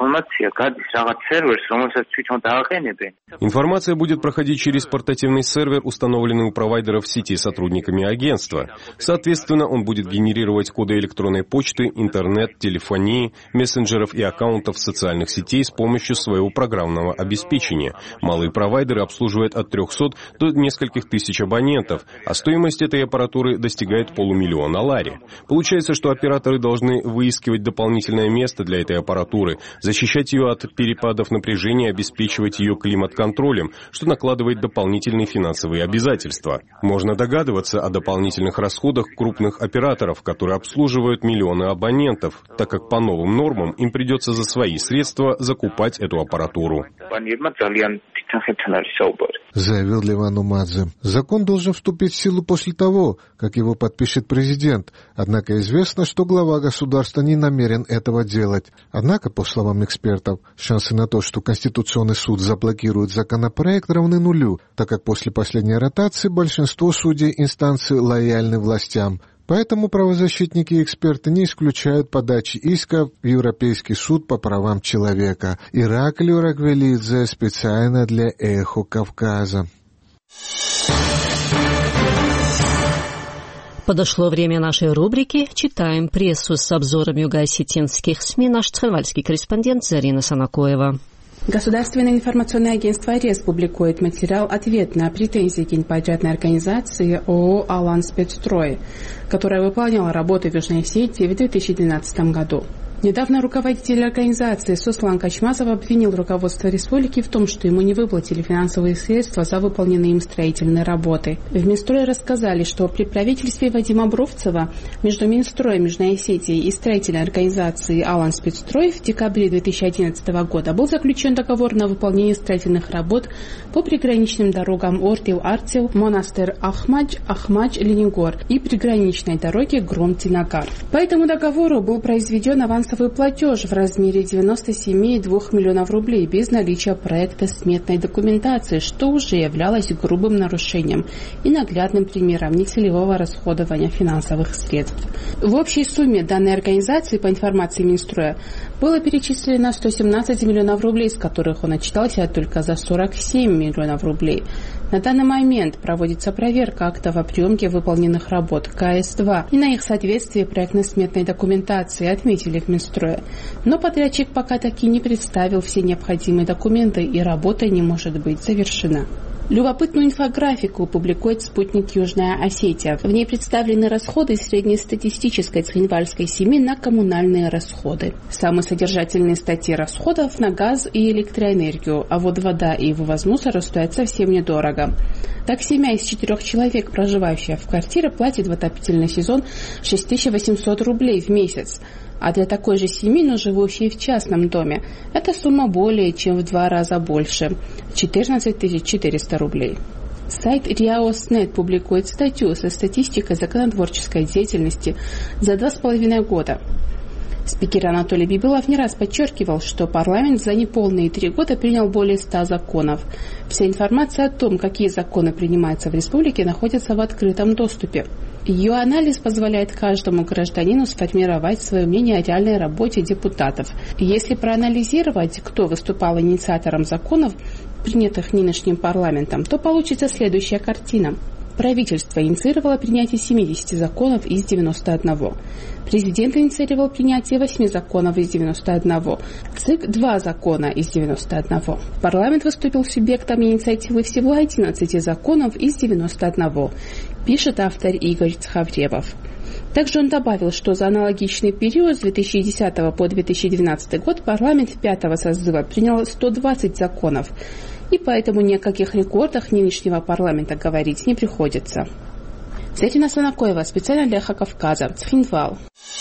S17: Информация будет проходить через портативный сервер, установленный у провайдеров сети сотрудниками агентства. Соответственно, он будет генерировать коды электронной почты, интернет, телефонии, мессенджеров и аккаунтов социальных сетей с помощью своего программного обеспечения. Малые провайдеры обслуживают от 300 до нескольких тысяч абонентов, а стоимость этой аппаратуры достигает $500 000 лари. Получается, что операторы должны выискивать дополнительное место для этой аппаратуры, защищать ее от перепадов напряжения, обеспечивать ее климат-контролем, что накладывает дополнительные финансовые обязательства. Можно догадываться о дополнительных расходах крупных операторов, которые обслуживают миллионы абонентов, так как по новым нормам им придется за свои средства закупать эту аппаратуру.
S6: Заявил Ливан Умадзе. Закон должен вступить в силу после того, как его подпишет президент. Однако известно, что глава государства не намерен этого делать. Однако, по словам экспертов, шансы на то, что Конституционный суд заблокирует законопроект, равны нулю, так как после последней ротации большинство судей инстанции лояльны властям. Поэтому правозащитники и эксперты не исключают подачи иска в Европейский суд по правам человека. Ираклий Рагвелидзе специально для «Эхо Кавказа».
S1: Подошло время нашей рубрики «Читаем прессу» с обзором юго-осетинских СМИ наш цхинвальский корреспондент Зарина Санакоева.
S18: Государственное информационное агентство АРЕС публикует материал «Ответ на претензии генподрядной организации ООО «Алан Спецстрой», которая выполняла работы в Южной Осетии в 2012 году. Недавно руководитель организации Суслан Качмазов обвинил руководство республики в том, что ему не выплатили финансовые средства за выполненные им строительные работы. В Минстрое рассказали, что при правительстве Вадима Бровцева между Минстроем Южной Осетии и строительной организацией «Алан Спецстрой» в декабре 2011 года был заключен договор на выполнение строительных работ по приграничным дорогам Ортил-Артил, Монастырь-Ахмадж, Ахмадж-Ленигор и приграничной дороге Гром-Тинагар. По этому договору был произведен авансовый платеж в размере 97,2 миллионов рублей без наличия проекта сметной документации, что уже являлось грубым нарушением и наглядным примером нецелевого расходования финансовых средств. В общей сумме данной организации, по информации Минстроя, было перечислено 117 миллионов рублей, из которых он отчитался только за 47 миллионов рублей. На данный момент проводится проверка актов о приемке выполненных работ КС-2 и на их соответствие проектно-сметной документации, отметили в Минстрое. Но подрядчик пока таки не представил все необходимые документы, и работа не может быть завершена. Любопытную инфографику публикует спутник «Южная Осетия». В ней представлены расходы среднестатистической цхинвальской семьи на коммунальные расходы. Самые содержательные статьи расходов на газ и электроэнергию, а вот вода и вывоз мусора стоят совсем недорого. Так, семья из 4 человек, проживающая в квартире, платит в отопительный сезон 6800 рублей в месяц. А для такой же семьи, но живущей в частном доме, эта сумма более чем в 2 раза больше – 14 400 рублей. Сайт Риаос.нет публикует статью со статистикой законотворческой деятельности за 2,5 года. Спикер Анатолий Бибилов не раз подчеркивал, что парламент за неполные 3 года принял более 100 законов. Вся информация о том, какие законы принимаются в республике, находится в открытом доступе. Ее анализ позволяет каждому гражданину сформировать свое мнение о реальной работе депутатов. Если проанализировать, кто выступал инициатором законов, принятых нынешним парламентом, то получится следующая картина. Правительство инициировало принятие 70 законов из 91. Президент инициировал принятие 8 законов из 91. ЦИК – 2 закона из 91. Парламент выступил субъектом инициативы всего 11 законов из 91, пишет автор Игорь Цхавребов. Также он добавил, что за аналогичный период с 2010 по 2012 год парламент 5-го созыва принял 120 законов, и поэтому ни о каких рекордах нынешнего парламента говорить не приходится. Зарина Слонакоева, специально для Эхо Кавказа, Цхинвал.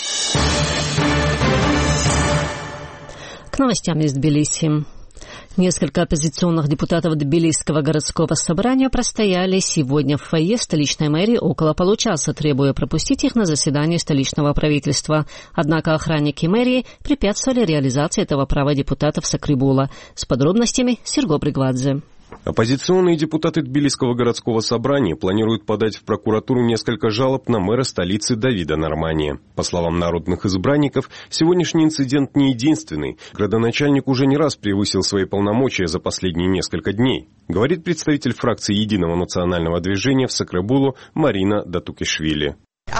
S1: К новостям из Тбилиси. Несколько оппозиционных депутатов Тбилисского городского собрания простояли сегодня в фойе столичной мэрии около получаса, требуя пропустить их на заседание столичного правительства. Однако охранники мэрии препятствовали реализации этого права депутатов Сакрибула. С подробностями Серго Бригвадзе.
S17: Оппозиционные депутаты Тбилисского городского собрания планируют подать в прокуратуру несколько жалоб на мэра столицы Давида Нормания. По словам народных избранников, сегодняшний инцидент не единственный. Градоначальник уже не раз превысил свои полномочия за последние несколько дней, говорит представитель фракции Единого национального движения в Сакребулу Марина Датукишвили.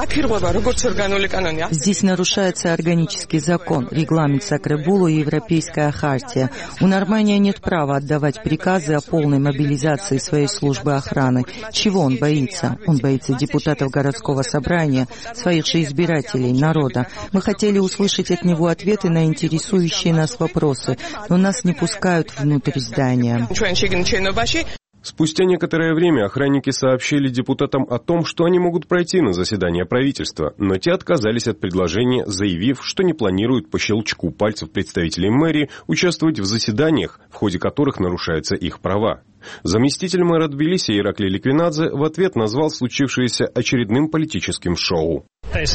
S4: Здесь нарушается органический закон, регламент Сакребулу и Европейская хартия. У Нормания нет права отдавать приказы о полной мобилизации своей службы охраны. Чего он боится? Он боится депутатов городского собрания, своих же избирателей, народа. Мы хотели услышать от него ответы на интересующие нас вопросы, но нас не пускают внутрь здания.
S17: Спустя некоторое время охранники сообщили депутатам о том, что они могут пройти на заседание правительства, но те отказались от предложения, заявив, что не планируют по щелчку пальцев представителей мэрии участвовать в заседаниях, в ходе которых нарушаются их права. Заместитель мэра Тбилиси Ираклий Ликвинадзе в ответ назвал случившееся очередным политическим шоу.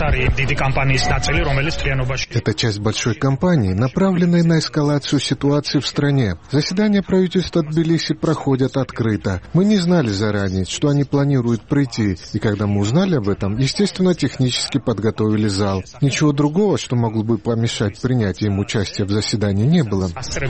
S6: Это часть большой кампании, направленной на эскалацию ситуации в стране. Заседания правительства Тбилиси проходят открыто. Мы не знали заранее, что они планируют прийти, и когда мы узнали об этом, естественно, технически подготовили зал. Ничего другого, что могло бы помешать принятию им участия в заседании, не было.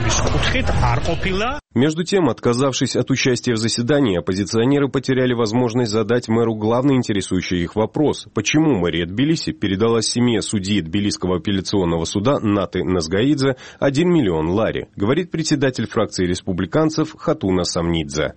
S17: Между тем, отказавшись от участия в заседании, оппозиционеры потеряли возможность задать мэру главный интересующий их вопрос: почему мэрия Тбилиси передала семье судьи Тбилисского апелляционного суда Наты Назгаидзе 1 миллион лари, говорит председатель фракции республиканцев Хатуна Самнидзе.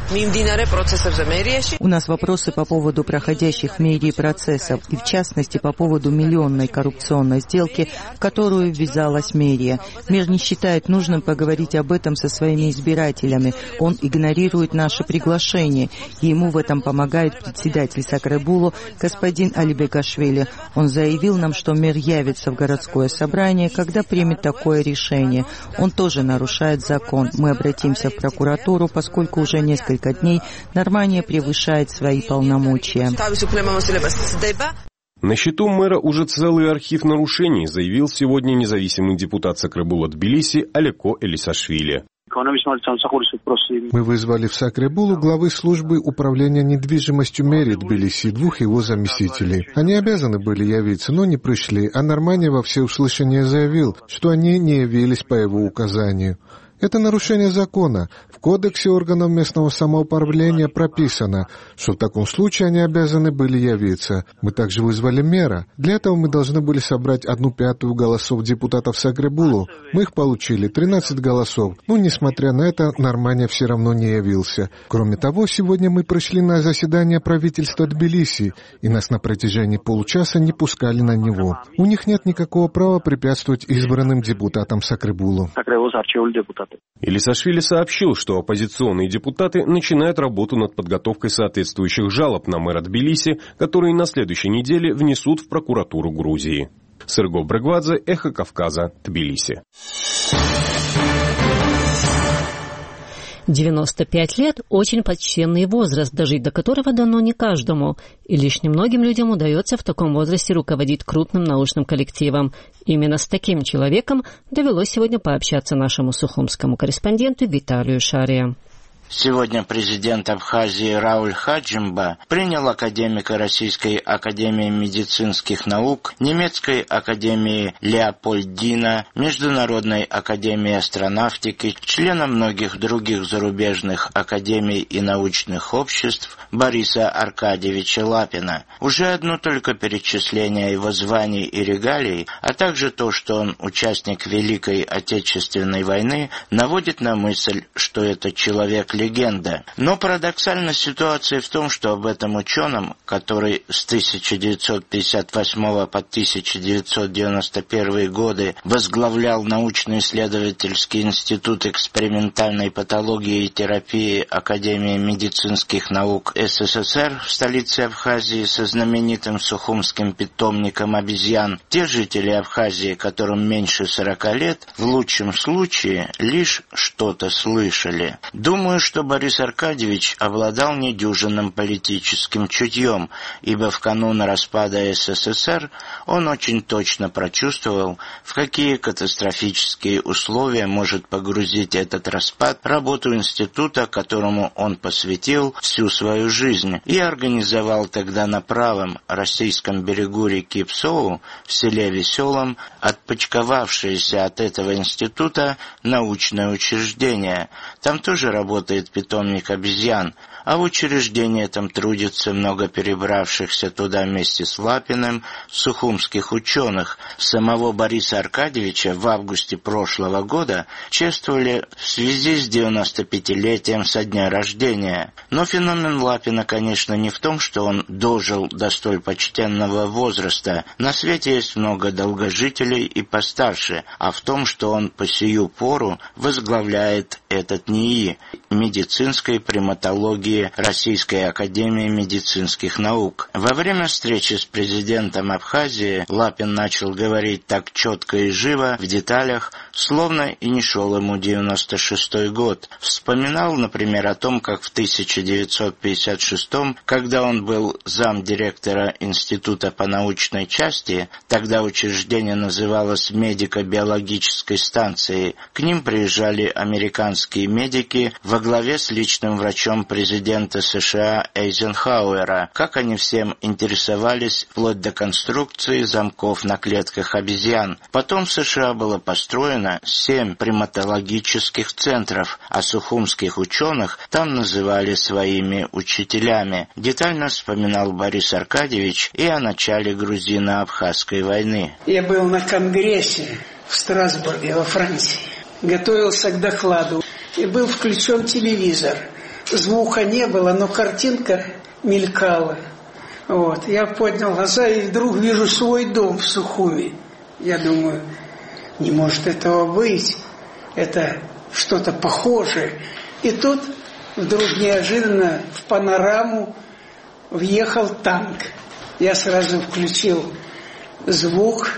S4: У нас вопросы по поводу проходящих в мэрии процессов, и в частности по поводу миллионной коррупционной сделки, в которую ввязалась мэрия. Мэр не считает нужным поговорить об этом со своими избирателями. Он игнорирует наше приглашение, и ему в этом помогает председатель Сакребулу господин Алибекашвили. Он заявил нам, что мэр явится в городское собрание, когда примет такое решение. Он тоже нарушает закон. Мы обратимся в прокуратуру, поскольку уже несколько дней Нормания превышает свои полномочия.
S17: На счету мэра уже целый архив нарушений, заявил сегодня независимый депутат Сакребула Тбилиси Алеко Элисашвили.
S6: Мы вызвали в Сакребулу главы службы управления недвижимостью мэрии Тбилиси и 2 его заместителей. Они обязаны были явиться, но не пришли, а Нормания во всеуслышание заявил, что они не явились по его указанию. Это нарушение закона. В Кодексе органов местного самоуправления прописано, что в таком случае они обязаны были явиться. Мы также вызвали мэра. Для этого мы должны были собрать 1/5 голосов депутатов Сакребулу. Мы их получили, 13 голосов. Но, несмотря на это, Нормания все равно не явился. Кроме того, сегодня мы пришли на заседание правительства Тбилиси, и нас на протяжении получаса не пускали на него. У них нет никакого права препятствовать избранным депутатам Сакребулу.
S17: Илисашвили сообщил, что оппозиционные депутаты начинают работу над подготовкой соответствующих жалоб на мэра Тбилиси, которые на следующей неделе внесут в прокуратуру Грузии. Сырго Брыгвадзе, Эхо Кавказа, Тбилиси.
S1: 95 лет – очень почтенный возраст, дожить до которого дано не каждому. И лишь немногим людям удается в таком возрасте руководить крупным научным коллективом. Именно с таким человеком довелось сегодня пообщаться нашему сухумскому корреспонденту Виталию Шария.
S19: Сегодня президент Абхазии Рауль Хаджимба принял академика Российской академии медицинских наук, Немецкой академии Леопольдина, Международной академии астронавтики, члена многих других зарубежных академий и научных обществ Бориса Аркадьевича Лапина. Уже одно только перечисление его званий и регалий, а также то, что он участник Великой Отечественной войны, наводит на мысль, что это человек-легенда. Но парадоксальность ситуации в том, что об этом ученом, который с 1958 по 1991 годы возглавлял научно-исследовательский институт экспериментальной патологии и терапии Академии медицинских наук СССР в столице Абхазии со знаменитым сухумским питомником обезьян, те жители Абхазии, которым меньше 40 лет, в лучшем случае лишь что-то слышали. Думаю, что Борис Аркадьевич обладал недюжинным политическим чутьем, ибо в канун распада СССР он очень точно прочувствовал, в какие катастрофические условия может погрузить этот распад работу института, которому он посвятил всю свою жизнь, и организовал тогда на правом российском берегу реки Псоу, в селе Веселом, отпочковавшееся от этого института научное учреждение. Там тоже работает питомник обезьян, а в учреждении этом трудится много перебравшихся туда вместе с Лапиным сухумских ученых. Самого Бориса Аркадьевича в августе прошлого года чествовали в связи с 95-летием со дня рождения. Но феномен Лапина, конечно, не в том, что он дожил до столь почтенного возраста. На свете есть много долгожителей и постарше, а в том, что он по сию пору возглавляет этот НИИ медицинской приматологии Российской академии медицинских наук. Во время встречи с президентом Абхазии Лапин начал говорить так четко и живо, в деталях, словно и не шел ему 96-й год. Вспоминал, например, о том, как в 1956-м, когда он был замдиректора Института по научной части, тогда учреждение называлось медико-биологической станцией, к ним приезжали американские медики во главе с личным врачом президента США Эйзенхауэра, как они всем интересовались, вплоть до конструкции замков на клетках обезьян. Потом в США было построено 7 приматологических центров, а сухумских ученых там называли своими учителями. Детально вспоминал Борис Аркадьевич и о начале грузино-абхазской войны.
S20: Я был на конгрессе в Страсбурге, во Франции. Готовился к докладу, и был включен телевизор. Звука не было, но картинка мелькала. Вот. Я поднял глаза и вдруг вижу свой дом в Сухуми. Я думаю, не может этого быть. Это что-то похожее. И тут вдруг неожиданно в панораму въехал танк. Я сразу включил звук,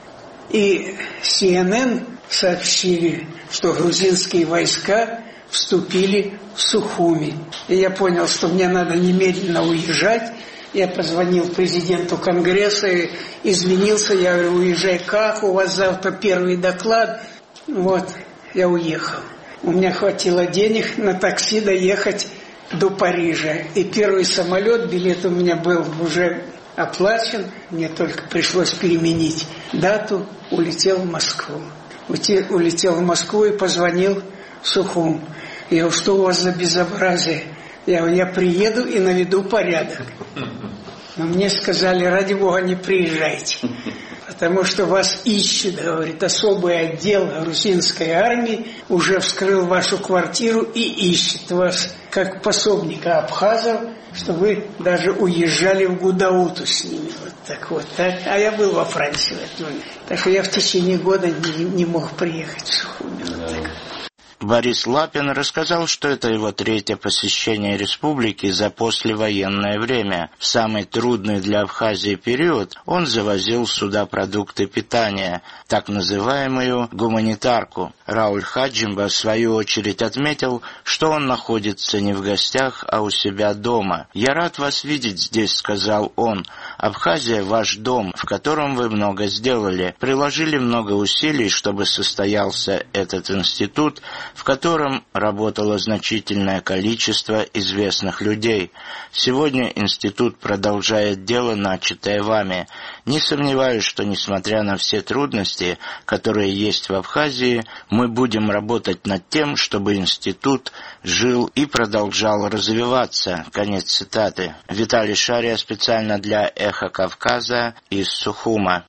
S20: и CNN сообщили, что грузинские войска вступили в Сухуми. И я понял, что мне надо немедленно уезжать. Я позвонил президенту Конгресса, извинился, я говорю, уезжай как, у вас завтра первый доклад. Вот, я уехал. у меня хватило денег на такси доехать до Парижа. И первый самолет, билет у меня был уже оплачен, мне только пришлось переменить дату, улетел в Москву. Улетел в Москву и позвонил в Сухум. Я говорю, что у вас за безобразие? Я приеду и наведу порядок. Но мне сказали, ради Бога, не приезжайте. Потому что вас ищет, говорит, особый отдел грузинской армии уже вскрыл вашу квартиру и ищет вас как пособника абхазов, что вы даже уезжали в Гудауту с ними. Вот так. А я был во Франции в этот момент. Так что я в течение года не мог приехать в Сухуми.
S19: Борис Лапин рассказал, что это его 3-е посещение республики за послевоенное время. В самый трудный для Абхазии период он завозил сюда продукты питания, так называемую гуманитарку. Рауль Хаджимба в свою очередь отметил, что он находится не в гостях, а у себя дома. «Я рад вас видеть здесь», — сказал он. «Абхазия — ваш дом, в котором вы много сделали. Приложили много усилий, чтобы состоялся этот институт, в котором работало значительное количество известных людей. Сегодня институт продолжает дело, начатое вами. Не сомневаюсь, что, несмотря на все трудности, которые есть в Абхазии, мы будем работать над тем, чтобы институт жил и продолжал развиваться». Конец цитаты. Виталий Шария специально для «Эхо Кавказа» из Сухума.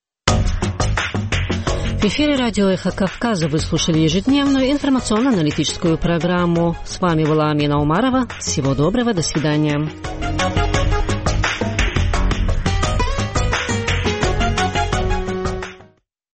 S1: В эфире радио «Эхо Кавказа» вы слушали ежедневную информационно-аналитическую программу. С вами была Амина Умарова. Всего доброго, до свидания.